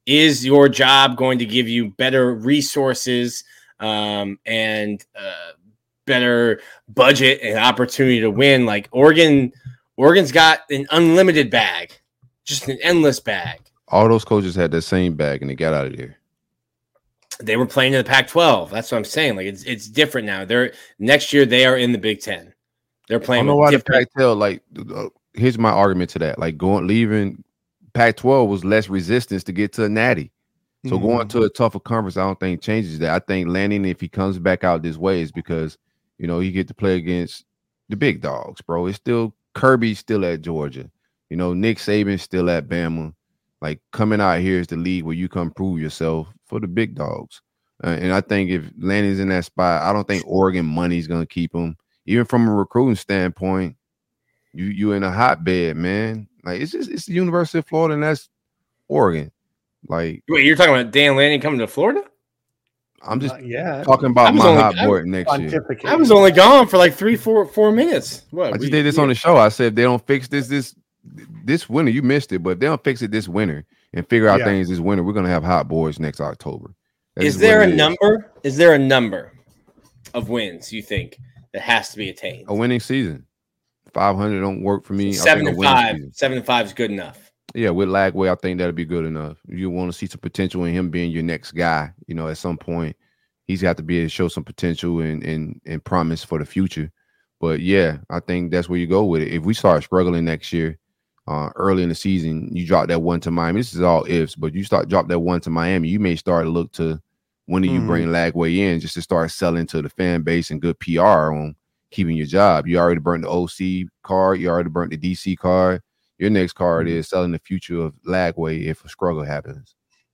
Is your job going to give you better resources and better budget and opportunity to win? Like Oregon's got an unlimited bag, just an endless bag. All those coaches had that same bag and they got out of there. They were playing in the Pac-12. That's what I'm saying. Like it's different now. Next year they are in the Big Ten. They're playing. I don't know why the Pac-12. Like, here's my argument to that. Like leaving Pac-12 was less resistance to get to a natty. So going to a tougher conference, I don't think changes that. I think Lanning, if he comes back out this way, is because you get to play against the big dogs, bro. It's still Kirby's still at Georgia. Nick Saban's still at Bama. Like coming out here is the league where you come prove yourself for the big dogs. And I think if Lanning's in that spot, I don't think Oregon money's gonna keep him. Even from a recruiting standpoint, you in a hotbed, man. Like it's the University of Florida and that's Oregon. Like, wait, you're talking about Dan Lanning coming to Florida? I'm just talking about my hot board next year. I was only gone for like 4 minutes. What? I just did this on the show. I said if they don't fix this winter, you missed it, but if they don't fix it this winter and figure out things this winter, we're gonna have hot boys next October. Is there a number? Is there a number of wins you think that has to be attained? A winning season. 500 don't work for me. 7-5. 7-5 is good enough. Yeah, with Lagway, I think that'll be good enough. You want to see some potential in him being your next guy. At some point, he's got to be able to show some potential and promise for the future. But yeah, I think that's where you go with it. If we start struggling next year, early in the season, you drop that one to Miami. This is all ifs, but you drop that one to Miami, you may start to look to when do you bring Lagway in just to start selling to the fan base and good PR on keeping your job. You already burnt the OC card. You already burnt the DC card. Your next card is selling the future of Lagway if a struggle happens.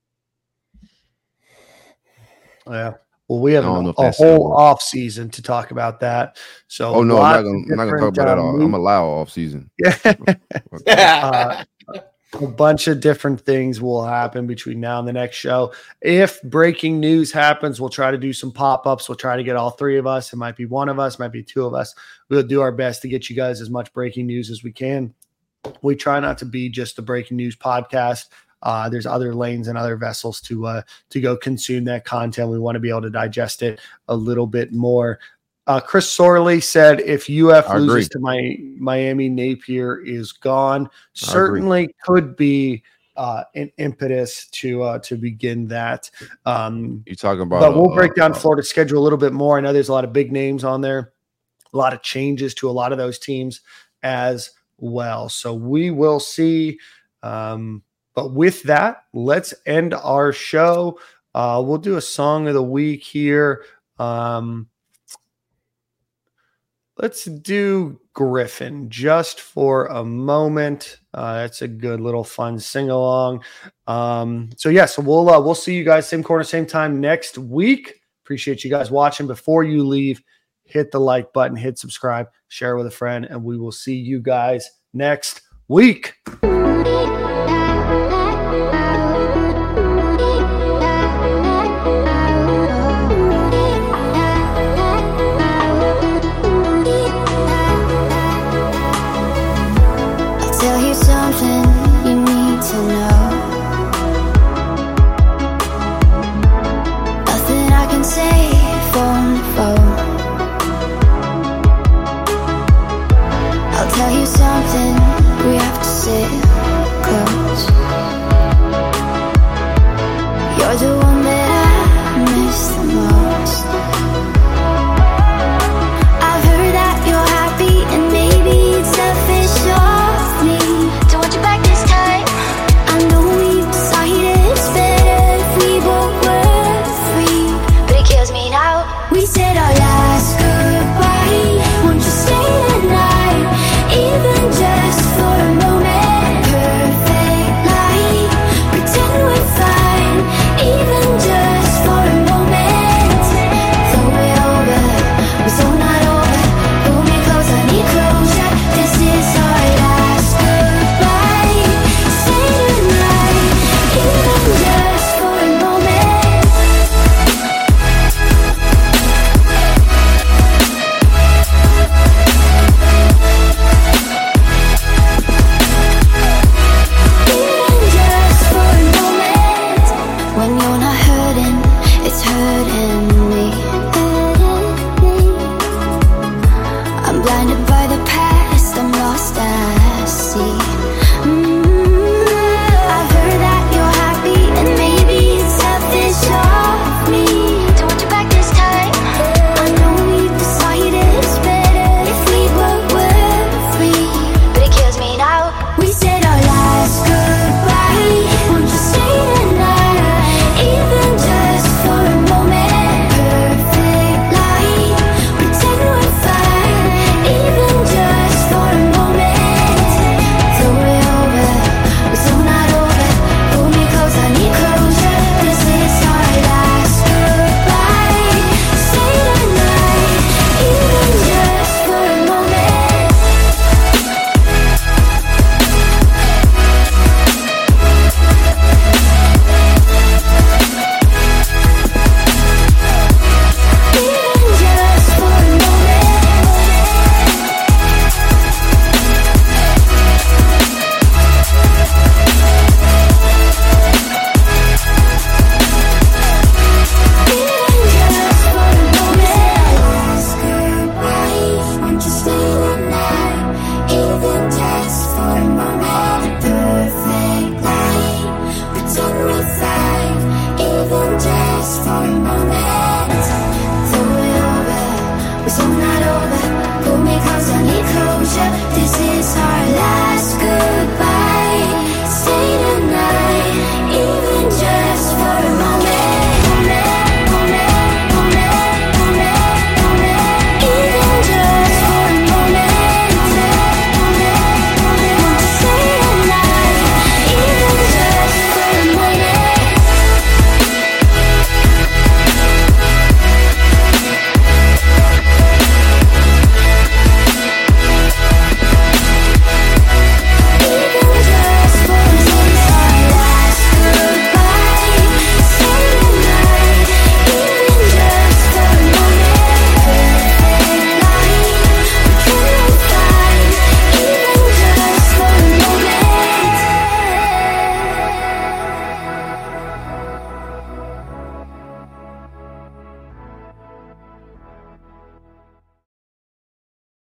Yeah. Well, we have a whole off season to talk about that. So, I'm not going to talk about that. I'm going to allow off season. Yeah. A bunch of different things will happen between now and the next show. If breaking news happens, we'll try to do some pop-ups. We'll try to get all three of us. It might be one of us, might be two of us. We'll do our best to get you guys as much breaking news as we can. We try not to be just a breaking news podcast. There's other lanes and other vessels to go consume that content. We want to be able to digest it a little bit more. Chris Sorley said, if UF loses to Miami, Napier is gone. Certainly could be an impetus to begin that. You're talking about, but we'll break down Florida's schedule a little bit more. I know there's a lot of big names on there, a lot of changes to a lot of those teams as well. So we will see. But with that, let's end our show. We'll do a song of the week here. Let's do Griffin just for a moment. That's a good little fun sing along. So we'll see you guys same corner, same time next week. Appreciate you guys watching. Before you leave, hit the like button, hit subscribe, share with a friend, and we will see you guys next week. You're the one that I miss the most. I've heard that you're happy and maybe it's selfish of me to want you back this time. I know we decided it's better if we both were free, but it kills me now. We said our